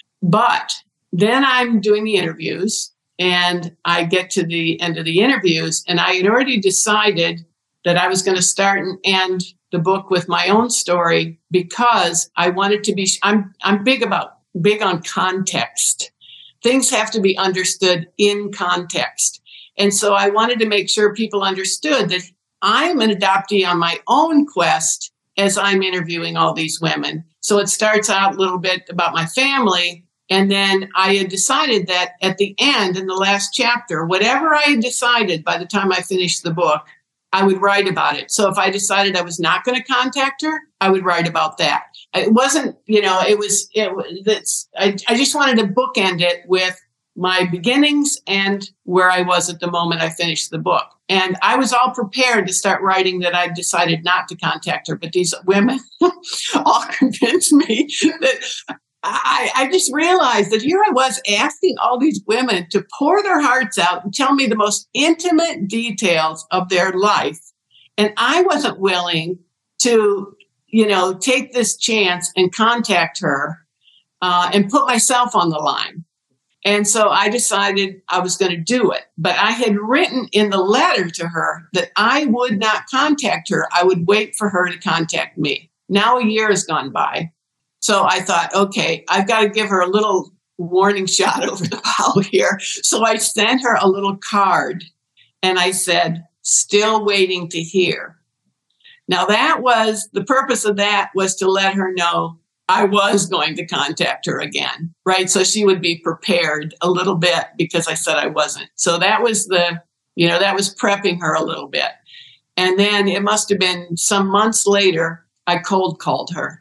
But then I'm doing the interviews and I get to the end of the interviews and I had already decided that I was going to start and end the book with my own story because I wanted to be, I'm, I'm big about, big on context. Things have to be understood in context. And so I wanted to make sure people understood that I'm an adoptee on my own quest as I'm interviewing all these women. So it starts out a little bit about my family. And then I had decided that at the end, in the last chapter, whatever I had decided by the time I finished the book, I would write about it. So if I decided I was not going to contact her, I would write about that. It wasn't, you know, it was, it was, I, I just wanted to bookend it with my beginnings and where I was at the moment I finished the book. And I was all prepared to start writing that I decided not to contact her. But these women all convinced me that I, I just realized that here I was asking all these women to pour their hearts out and tell me the most intimate details of their life. And I wasn't willing to, you know, take this chance and contact her uh, and put myself on the line. And so I decided I was going to do it. But I had written in the letter to her that I would not contact her. I would wait for her to contact me. Now a year has gone by. So I thought, okay, I've got to give her a little warning shot over the bow here. So I sent her a little card and I said, still waiting to hear. Now that was, the purpose of that was to let her know I was going to contact her again, right? So she would be prepared a little bit because I said I wasn't. So that was the, you know, that was prepping her a little bit. And then it must have been some months later, I cold called her.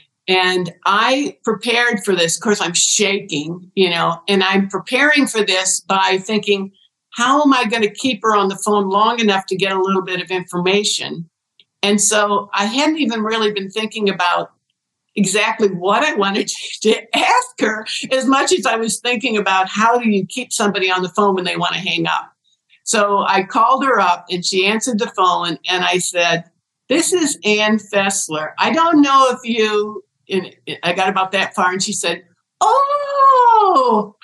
And I prepared for this. Of course, I'm shaking, you know, and I'm preparing for this by thinking, how am I going to keep her on the phone long enough to get a little bit of information? And so I hadn't even really been thinking about exactly what I wanted to ask her as much as I was thinking about how do you keep somebody on the phone when they want to hang up. So I called her up and she answered the phone and I said, this is Ann Fessler. I don't know if you... And I got about that far and she said, oh,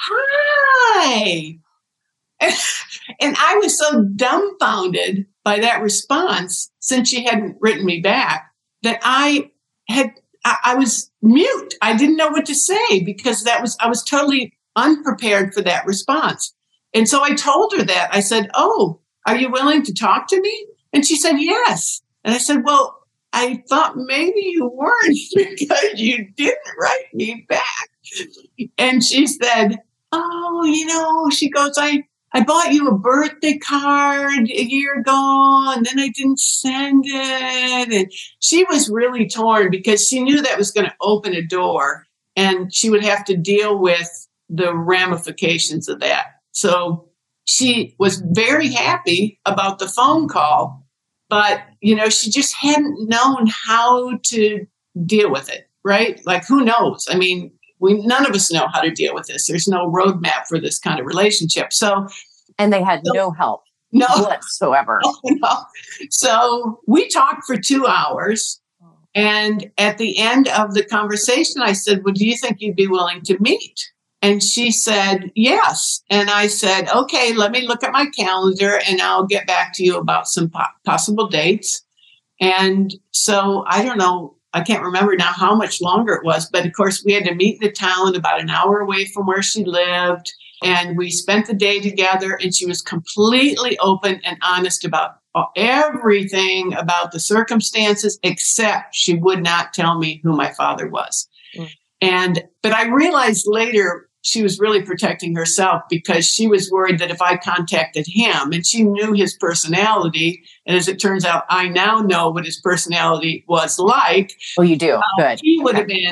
hi. And, and I was so dumbfounded by that response, since she hadn't written me back, that I had, I, I was mute. I didn't know what to say because that was, I was totally unprepared for that response. And so I told her that. I said, oh, are you willing to talk to me? And she said, yes. And I said, well, I thought maybe you weren't because you didn't write me back. And she said, oh, you know, she goes, I, I bought you a birthday card a year ago and then I didn't send it. And she was really torn because she knew that was going to open a door and she would have to deal with the ramifications of that. So she was very happy about the phone call. But, you know, she just hadn't known how to deal with it, right? Like, who knows? I mean, we none of us know how to deal with this. There's no roadmap for this kind of relationship. So, and they had so, no help no, whatsoever. No, no. So we talked for two hours. And at the end of the conversation, I said, well, do you think you'd be willing to meet? And she said, yes. And I said, okay, let me look at my calendar and I'll get back to you about some po- possible dates. And so I don't know, I can't remember now how much longer it was, but of course we had to meet in the town about an hour away from where she lived. And we spent the day together and she was completely open and honest about everything about the circumstances, except she would not tell me who my father was. Mm. And, but I realized later she was really protecting herself because she was worried that if I contacted him, and she knew his personality, and as it turns out, I now know what his personality was like. Oh, you do? Uh, Good. He would okay. have been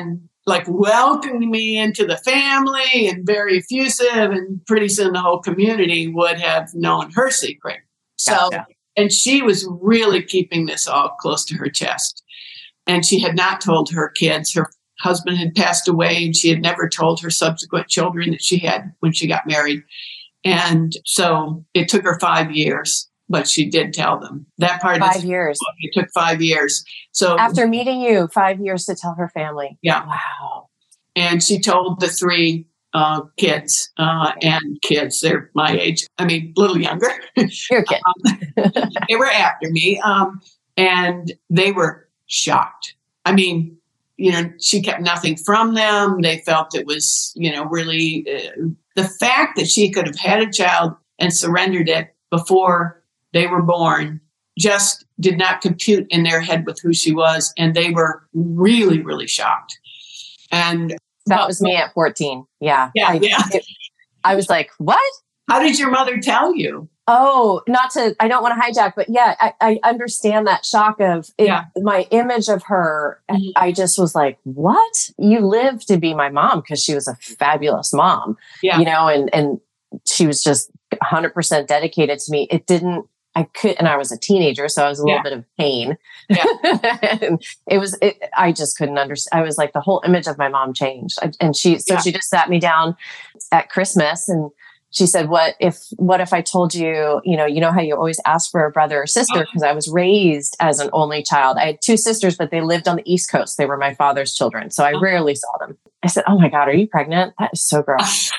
like welcoming me into the family and very effusive. And pretty soon the whole community would have known her secret. So, Gotcha. And she was really keeping this all close to her chest. And she had not told her kids. Her husband had passed away, and she had never told her subsequent children that she had when she got married. And so it took her five years, but she did tell them that part. Five of the years. book, it took five years. So After meeting you, five years to tell her family. Yeah. Wow. And she told the three uh, kids uh, and kids, they're my age. I mean, a little younger. You're a kid. um, they were after me. Um, and they were shocked. I mean, you know, she kept nothing from them. They felt it was, you know, really uh, the fact that she could have had a child and surrendered it before they were born just did not compute in their head with who she was. And they were really, really shocked. And that was me at fourteen. Yeah. Yeah. I, yeah. It, I was like, what? How did your mother tell you? Oh, not to, I don't want to hijack, but yeah, I, I understand that shock of it, Yeah. my image of her. Mhm. I just was like, what? You live to be my mom, because she was a fabulous mom, Yeah. you know, and, and she was just one hundred percent dedicated to me. It didn't, I could, and I was a teenager, so I was a little Yeah. bit of pain. Yeah. And it was, it, I just couldn't understand. I was like, the whole image of my mom changed. I, and she, so Yeah. she just sat me down at Christmas, and she said, what if, what if I told you, you know, you know how you always ask for a brother or sister? Because I was raised as an only child. I had two sisters, but they lived on the East Coast. They were my father's children, so I Oh. rarely saw them. I said, oh my God, are you pregnant? That is so gross.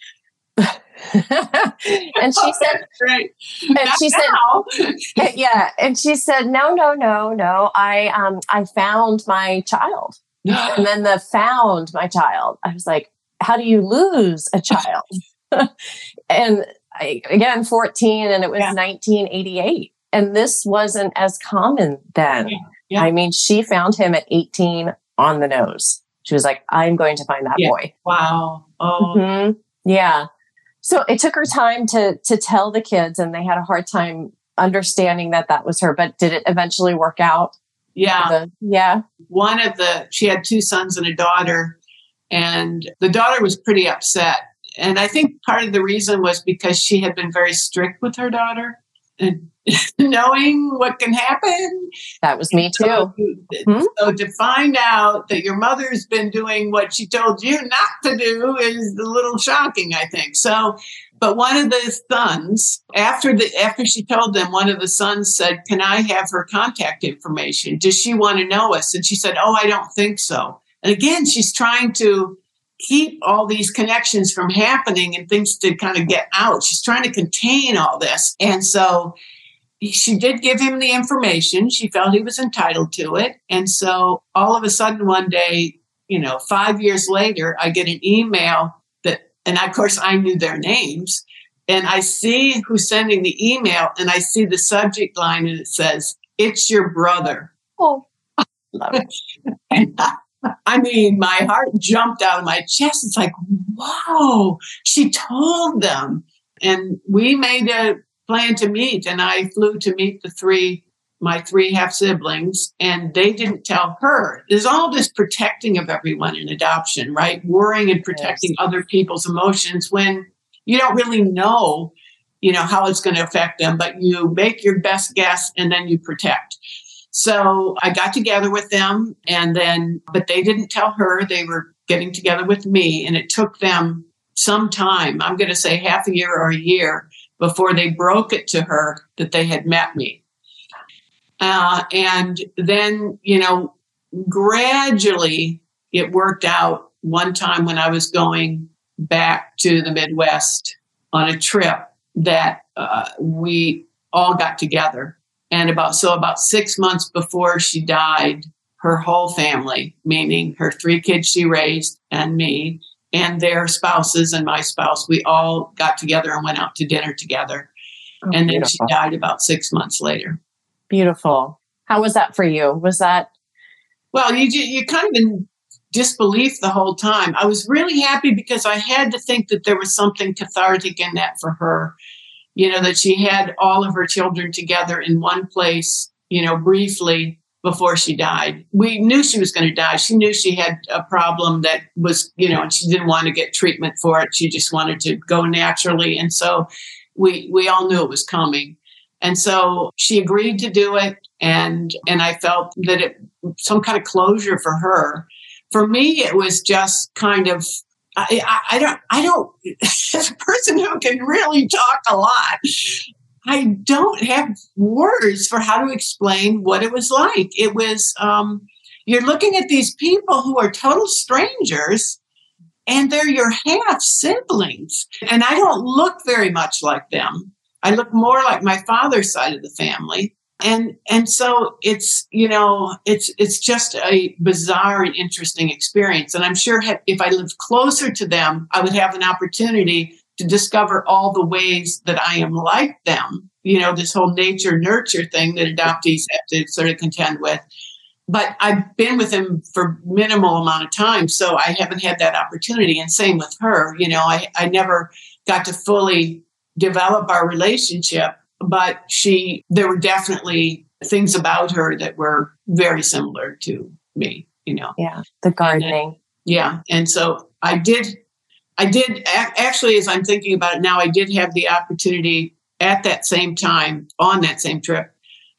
And she said, Right. and Not she now. said, yeah. And she said, no, no, no, no. I, um, I found my child. And then the found my child. I was like, how do you lose a child? And I, again, fourteen, and it was Yeah. nineteen eighty-eight. And this wasn't as common then. Yeah. Yeah. I mean, she found him at eighteen on the nose. She was like, I'm going to find that Yeah. boy. Wow. Oh. Mhm. Yeah. So it took her time to to tell the kids, and they had a hard time understanding that that was her. But did it eventually work out? Yeah. The, yeah. One of the, she had two sons and a daughter, and the daughter was pretty upset. And I think part of the reason was because she had been very strict with her daughter and knowing what can happen. That was me too. So, Hmm? so to find out that your mother's been doing what she told you not to do is a little shocking, I think. So, but one of the sons, after the after she told them, one of the sons said, "Can I have her contact information? Does she want to know us?" And she said, "Oh, I don't think so." And again, she's trying to keep all these connections from happening and things to kind of get out. She's trying to contain all this. And so she did give him the information. She felt he was entitled to it. And so all of a sudden one day, you know, five years later, I get an email that, and of course I knew their names, and I see who's sending the email, and I see the subject line, and it says, "It's your brother." Oh, love it. And I mean, my heart jumped out of my chest. It's like, wow, she told them. And we made a plan to meet, and I flew to meet the three, my three half siblings, and they didn't tell her. There's all this protecting of everyone in adoption, right? Worrying and protecting Yes. other people's emotions when you don't really know, you know, how it's going to affect them, but you make your best guess and then you protect. So I got together with them, and then, but they didn't tell her. They were getting together with me, and it took them some time, I'm going to say half a year or a year, before they broke it to her that they had met me. Uh, and then, you know, gradually it worked out. One time when I was going back to the Midwest on a trip, that uh, we all got together. And about, so about six months before she died, her whole family, meaning her three kids she raised and me and their spouses and my spouse, we all got together and went out to dinner together. Oh, and then beautiful. she died about six months later. Beautiful. How was that for you? Was that? Well, you ju- you kind of in disbelief the whole time. I was really happy because I had to think that there was something cathartic in that for her. You know, that she had all of her children together in one place, you know, briefly, before she died. We knew she was going to die. She knew she had a problem that was, you know, and she didn't want to get treatment for it. She just wanted to go naturally. And so we we all knew it was coming. And so she agreed to do it. And and I felt that it some kind of closure for her. For me, it was just kind of, I, I, I don't, I don't, as a person who can really talk a lot, I don't have words for how to explain what it was like. It was, um, you're looking at these people who are total strangers and they're your half siblings. And I don't look very much like them. I look more like my father's side of the family. And, and so it's, you know, it's, it's just a bizarre and interesting experience. And I'm sure if I lived closer to them, I would have an opportunity to discover all the ways that I am like them, you know, this whole nature nurture thing that adoptees have to sort of contend with. But I've been with him for minimal amount of time, so I haven't had that opportunity. And same with her, you know, I, I never got to fully develop our relationship, but she, there were definitely things about her that were very similar to me, you know. Yeah, the gardening. And, yeah, and so I did I did actually, as I'm thinking about it now, I did have the opportunity at that same time, on that same trip,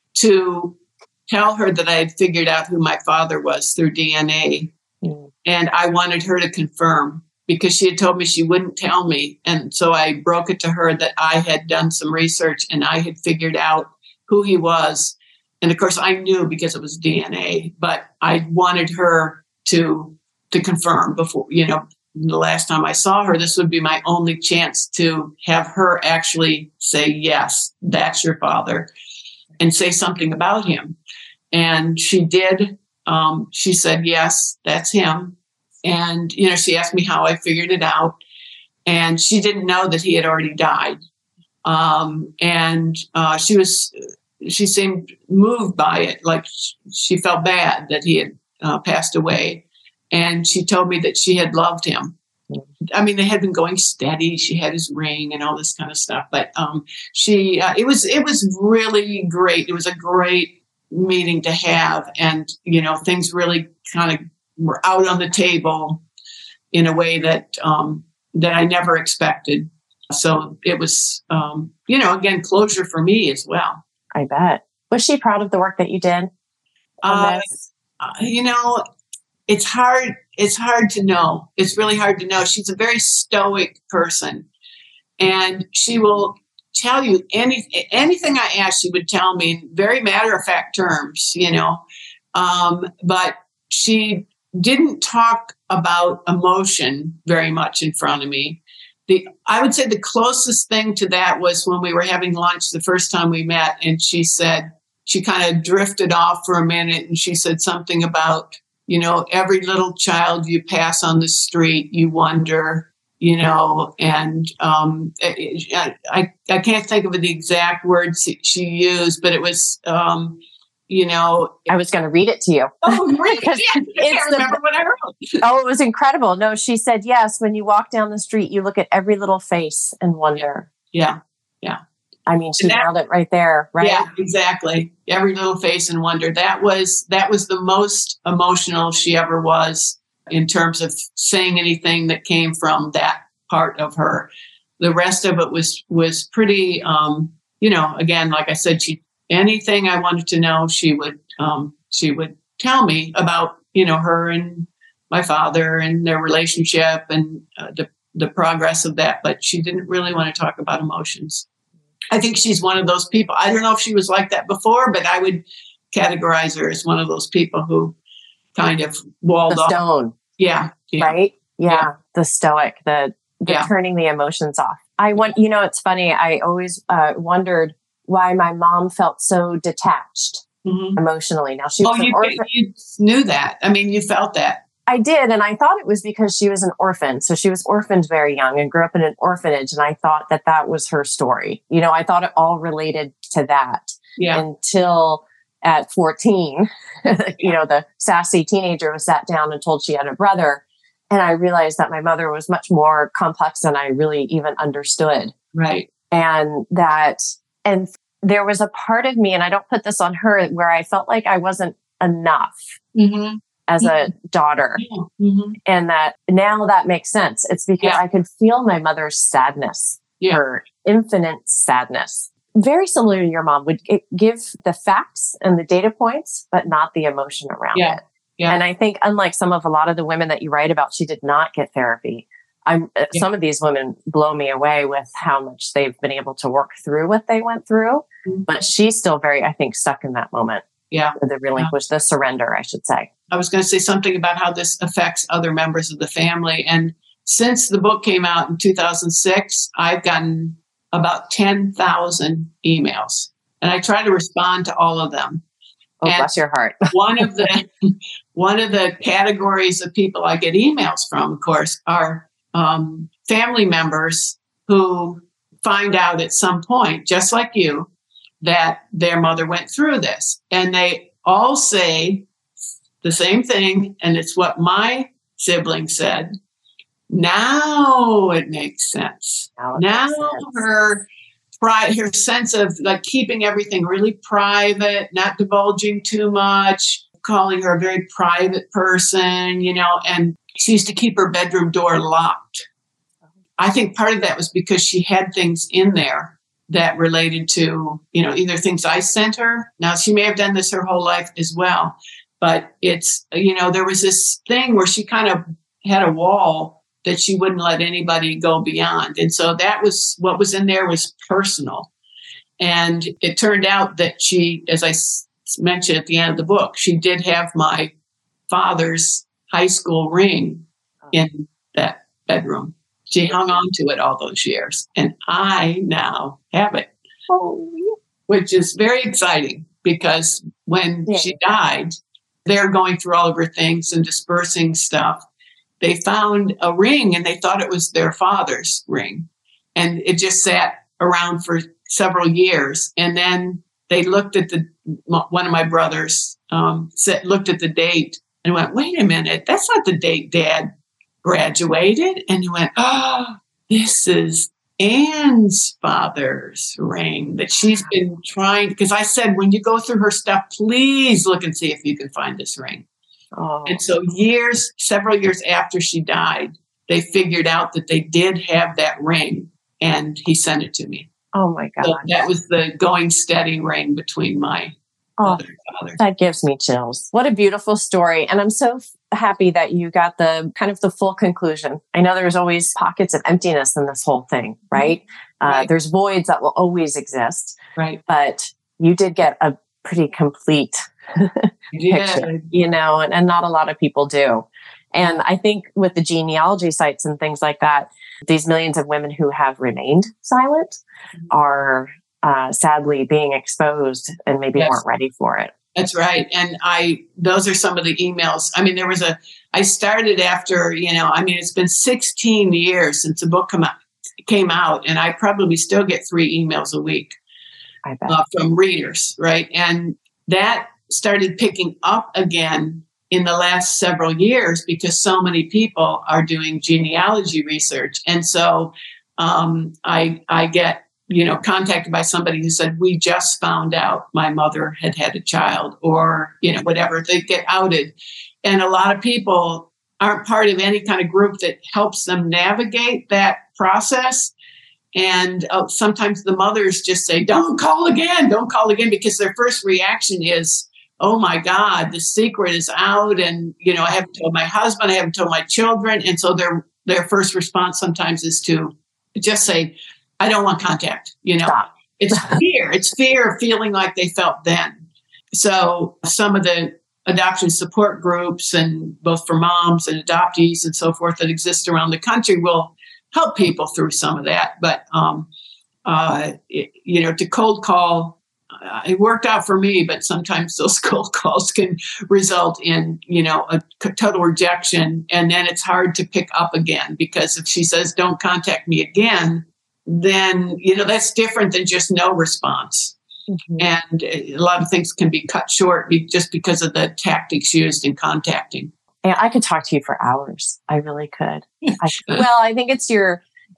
to tell her that I had figured out who my father was through D N A. Mm. And I wanted her to confirm because she had told me she wouldn't tell me. And so I broke it to her that I had done some research and I had figured out who he was. And of course, I knew because it was D N A, but I wanted her to to confirm before, you know, the last time I saw her, this would be my only chance to have her actually say, yes, that's your father, and say something about him. And she did. Um, she said, yes, that's him. And, you know, she asked me how I figured it out. And she didn't know that he had already died. Um, and uh, she was, she seemed moved by it. Like she felt bad that he had uh, passed away. And she told me that she had loved him. I mean, they had been going steady. She had his ring and all this kind of stuff. But um, she, uh, it was, it was really great. It was a great meeting to have. And, you know, things really kind of were out on the table in a way that, um, that I never expected. So it was, um, you know, again, closure for me as well. I bet. Was she proud of the work that you did on uh, this? Uh, you know, it's hard. It's hard to know. It's really hard to know. She's a very stoic person, and she will tell you any anything I ask. She would tell me in very matter of fact terms, you know. Um, but she didn't talk about emotion very much in front of me. The I would say the closest thing to that was when we were having lunch the first time we met, and she said she kind of drifted off for a minute, and she said something about, you know, every little child you pass on the street, you wonder, you know, and um, I, I I can't think of the exact words she used, but it was, um, you know. I was going to read it to you. Oh, really? Yeah, I can't remember the, what I wrote. Oh, it was incredible. No, she said, yes, when you walk down the street, you look at every little face and wonder. Yeah, yeah. I mean, she that, nailed it right there, right? Yeah, exactly. Every little face and wonder. That was that was the most emotional she ever was in terms of saying anything that came from that part of her. The rest of it was was pretty, um, you know, again, like I said, she anything I wanted to know, she would um, she would tell me about, you know, her and my father and their relationship and uh, the the progress of that. But she didn't really want to talk about emotions. I think she's one of those people. I don't know if she was like that before, but I would categorize her as one of those people who kind of walled the off. Stone. Yeah, yeah. Right? Yeah. Yeah. The stoic, the, the Yeah. turning the emotions off. I want, you know, it's funny. I always uh, wondered why my mom felt so detached Mm-hmm. emotionally. Now she was Oh, an you, orphan. you knew that. I mean, you felt that. I did. And I thought it was because she was an orphan. So she was orphaned very young and grew up in an orphanage. And I thought that that was her story. You know, I thought it all related to that Yeah. until at fourteen, you know, the sassy teenager was sat down and told she had a brother. And I realized that my mother was much more complex than I really even understood. Right. And that, and there was a part of me, and I don't put this on her, where I felt like I wasn't enough Mm-hmm. as a daughter. Yeah. Mm-hmm. And that now that makes sense. It's because Yeah. I could feel my mother's sadness, Yeah. her infinite sadness. Very similar to your mom, would it give the facts and the data points, but not the emotion around Yeah. it. Yeah. And I think unlike some of a lot of the women that you write about, she did not get therapy. I'm, uh, Yeah. Some of these women blow me away with how much they've been able to work through what they went through. Mm-hmm. But she's still very, I think, stuck in that moment. Yeah. The relinquish, yeah. the surrender, I should say. I was going to say something about how this affects other members of the family. And since the book came out in two thousand six, I've gotten about ten thousand emails, and I try to respond to all of them. Oh, and bless your heart. one of the one of the categories of people I get emails from, of course, are um, family members who find out at some point, just like you, that their mother went through this. And they all say the same thing, and it's what my sibling said. Now it makes sense. Now, it now makes sense. her pride, her sense of like keeping everything really private, not divulging too much, calling her a very private person, you know, and she used to keep her bedroom door locked. I think part of that was because she had things in there that related to, you know, either things I sent her. Now, she may have done this her whole life as well, but it's, you know, there was this thing where she kind of had a wall that she wouldn't let anybody go beyond. And so that was what was in there was personal. And it turned out that she, as I s- mentioned at the end of the book, she did have my father's high school ring in that bedroom. She hung on to it all those years. And I now have it, Oh, which is very exciting because when yeah. she died, they're going through all of her things and dispersing stuff. They found a ring and they thought it was their father's ring. And it just sat around for several years. And then they looked at the, one of my brothers um, said, looked at the date and went, wait a minute, that's not the date Dad graduated. And he went, oh, this is Anne's father's ring that she's been trying. Because I said, when you go through her stuff, please look and see if you can find this ring. Oh. And so years, several years after she died, they figured out that they did have that ring, and he sent it to me. Oh my God. So that was the going steady ring between my oh, mother and father. That gives me chills. What a beautiful story. And I'm so f- happy that you got the kind of the full conclusion. I know there's always pockets of emptiness in this whole thing, right? Mm-hmm. Uh, right. There's voids that will always exist. Right. But you did get a pretty complete yeah. picture, you know, and, and not a lot of people do. And I think with the genealogy sites and things like that, these millions of women who have remained silent mm-hmm. are uh, sadly being exposed and maybe yes. weren't ready for it. That's right. And I, those are some of the emails. I mean, there was a, I started after, you know, I mean, it's been sixteen years since the book come out, came out, and I probably still get three emails a week I bet. Uh, from readers, right? And that started picking up again in the last several years because so many people are doing genealogy research. And so um, I, I get, you know, contacted by somebody who said, we just found out my mother had had a child, or, you know, whatever, they get outed. And a lot of people aren't part of any kind of group that helps them navigate that process. And uh, sometimes the mothers just say, don't call again, don't call again, because their first reaction is, oh my God, the secret is out. And, you know, I haven't told my husband, I haven't told my children. And so their, their first response sometimes is to just say, I don't want contact, you know. Stop. It's fear. It's fear of feeling like they felt then. So some of the adoption support groups, and both for moms and adoptees and so forth that exist around the country, will help people through some of that. But, um, uh, it, you know, to cold call, uh, it worked out for me, but sometimes those cold calls can result in, you know, a total rejection. And then it's hard to pick up again, because if she says, don't contact me again, then, you know, that's different than just no response. Mm-hmm. And a lot of things can be cut short be, just because of the tactics used in contacting. And I could talk to you for hours. I really could. I, well, I think it's your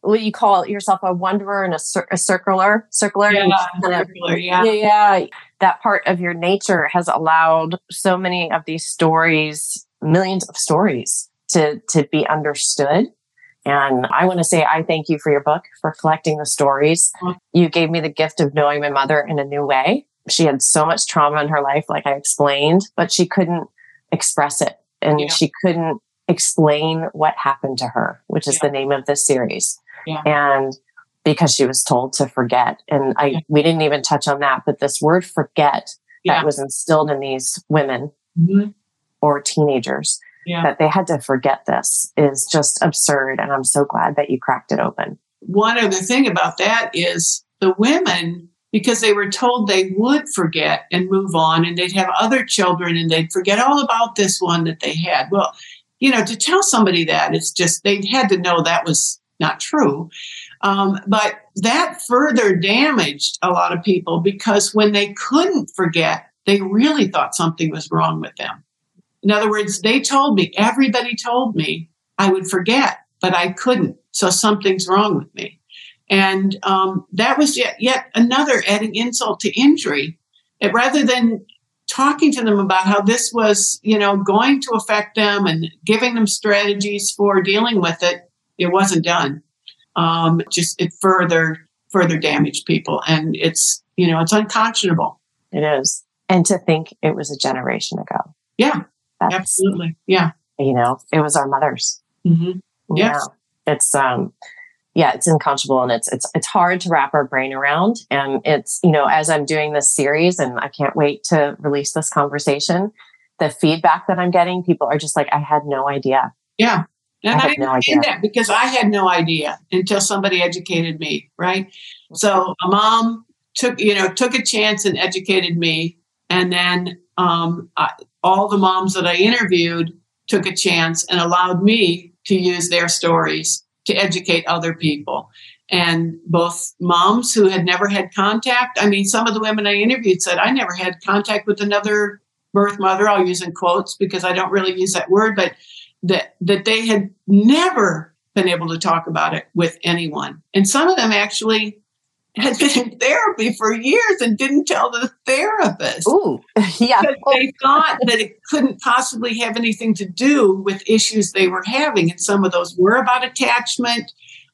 what you call yourself a wanderer and a, cir- a circler, circler. Yeah, kind of, circular, yeah. yeah, yeah. That part of your nature has allowed so many of these stories, millions of stories, to to be understood. And I want to say I thank you for your book, for collecting the stories. You gave me the gift of knowing my mother in a new way. She had so much trauma in her life, like I explained, but she couldn't express it. And Yeah. she couldn't explain what happened to her, which is Yeah. the name of this series. Yeah. And because she was told to forget. And I Yeah. we didn't even touch on that, but this word forget Yeah. that was instilled in these women Mm-hmm. or teenagers, Yeah. that they had to forget this, is just absurd. And I'm so glad that you cracked it open. One other thing about that is the women, because they were told they would forget and move on, and they'd have other children and they'd forget all about this one that they had. Well, you know, to tell somebody that, it's just, they had to know that was not true. Um, but that further damaged a lot of people, because when they couldn't forget, they really thought something was wrong with them. In other words, they told me, everybody told me I would forget, but I couldn't. So something's wrong with me. And um, that was yet, yet another adding insult to injury. It, rather than talking to them about how this was, you know, going to affect them and giving them strategies for dealing with it, it wasn't done. Um, just it further, further damaged people. And it's, you know, it's unconscionable. It is. And to think it was a generation ago. Yeah, That's, absolutely. Yeah. you know, it was our mothers. Mm-hmm. Yes. Yeah. It's, um, yeah, it's unconscionable, and it's, it's, it's hard to wrap our brain around. And it's, you know, as I'm doing this series, and I can't wait to release this conversation, the feedback that I'm getting, people are just like, I had no idea. Yeah. And I I, had no understand idea. that, because I had no idea until somebody educated me, right? So a mom took, you know, took a chance and educated me. And then um, I, all the moms that I interviewed took a chance and allowed me to use their stories to educate other people. And both moms who had never had contact, I mean, some of the women I interviewed said, I never had contact with another birth mother. I'll use in quotes because I don't really use that word, but that that they had never been able to talk about it with anyone. And some of them actually had been in therapy for years and didn't tell the therapist. Ooh, yeah. Because they thought that it couldn't possibly have anything to do with issues they were having. And some of those were about attachment,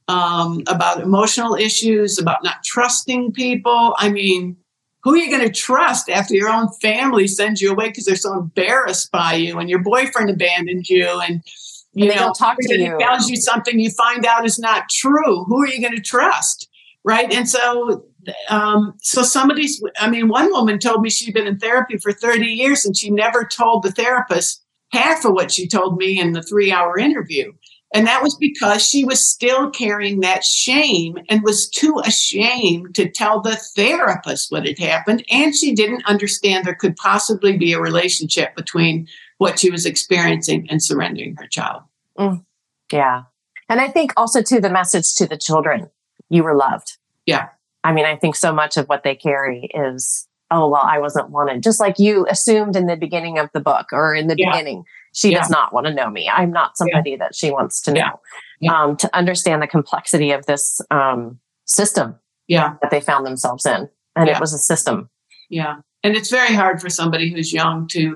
um, about emotional issues, about not trusting people. I mean, who are you going to trust after your own family sends you away because they're so embarrassed by you, and your boyfriend abandoned you, and you And they know, don't talk to you. tells you something you find out is not true? Who are you going to trust, right? And so, um, so some of these, I mean, one woman told me she'd been in therapy for thirty years, and she never told the therapist half of what she told me in the three-hour interview. And that was because she was still carrying that shame and was too ashamed to tell the therapist what had happened. And she didn't understand there could possibly be a relationship between what she was experiencing and surrendering her child. Mm, yeah. And I think also, too, the message to the children, you were loved. Yeah. I mean, I think so much of what they carry is, oh, well, I wasn't wanted. Just like you assumed in the beginning of the book, or in the Yeah. beginning, she Yeah. does not want to know me. I'm not somebody that she wants to know. Yeah. Yeah. Um, to understand the complexity of this um, system Yeah. that they found themselves in. And Yeah. it was a system. Yeah. And it's very hard for somebody who's young to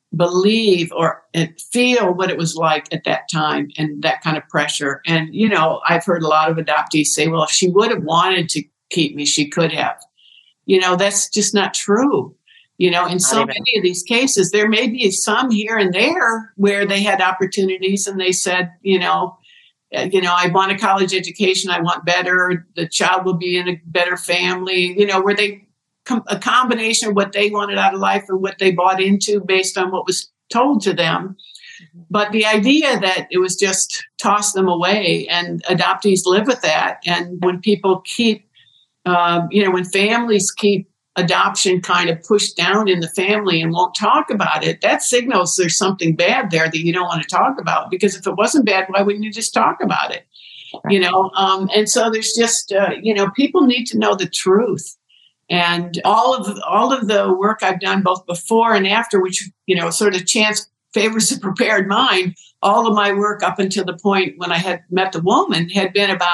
believe or feel what it was like at that time, and that kind of pressure. And, you know, I've heard a lot of adoptees say, well, if she would have wanted to keep me, she could have. You know, that's just not true. You know, in so even. many of these cases, there may be some here and there where they had opportunities and they said, you know, uh, you know, I want a college education. I want better. The child will be in a better family, you know, where they com- a combination of what they wanted out of life and what they bought into based on what was told to them. But the idea that it was just toss them away, and adoptees live with that. And when people keep, um, you know, when families keep adoption kind of pushed down in the family and won't talk about it, that signals there's something bad there that you don't want to talk about. Because if it wasn't bad, why wouldn't you just talk about it? You know, um, and so there's just, uh, you know, people need to know the truth. And all of all of the work I've done both before and after, which, you know, sort of chance favors a prepared mind, all of my work up until the point when I had met the woman had been about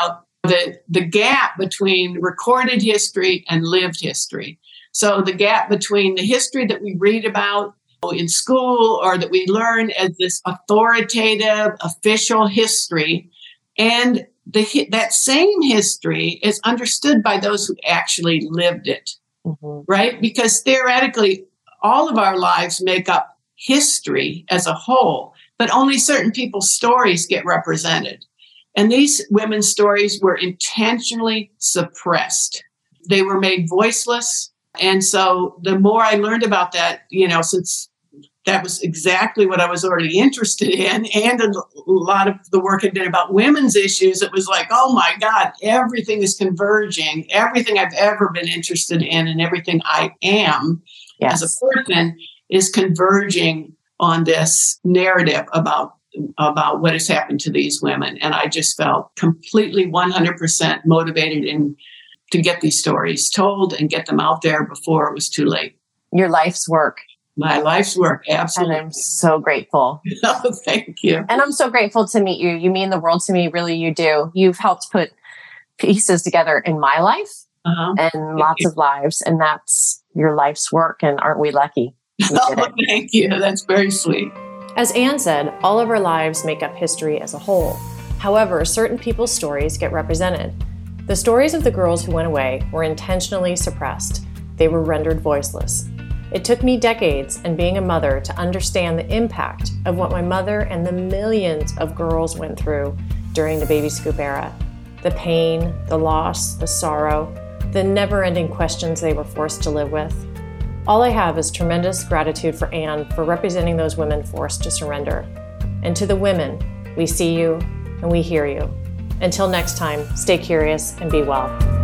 the, the gap between recorded history and lived history. So the gap between the history that we read about in school or that we learn as this authoritative, official history, and the, that same history is understood by those who actually lived it, mm-hmm. right? Because theoretically, all of our lives make up history as a whole, but only certain people's stories get represented. And these women's stories were intentionally suppressed. They were made voiceless. And so the more I learned about that, you know, since that was exactly what I was already interested in, and a lot of the work I did about women's issues, it was like, oh my God, everything is converging. Everything I've ever been interested in and everything I am yes. as a person is converging on this narrative about about what has happened to these women. And I just felt completely one hundred percent motivated in to get these stories told and get them out there before it was too late. Your life's work. My life's work, absolutely. And I'm so grateful. Oh, thank you. And I'm so grateful to meet you. You mean the world to me, really, you do. You've helped put pieces together in my life uh-huh. and thank lots you. Of lives. And that's your life's work. And aren't we lucky? Oh, thank you. That's very sweet. As Anne said, all of our lives make up history as a whole. However, certain people's stories get represented. The stories of the girls who went away were intentionally suppressed. They were rendered voiceless. It took me decades and being a mother to understand the impact of what my mother and the millions of girls went through during the baby scoop era. The pain, the loss, the sorrow, the never-ending questions they were forced to live with. All I have is tremendous gratitude for Anne for representing those women forced to surrender. And to the women, we see you and we hear you. Until next time, stay curious and be well.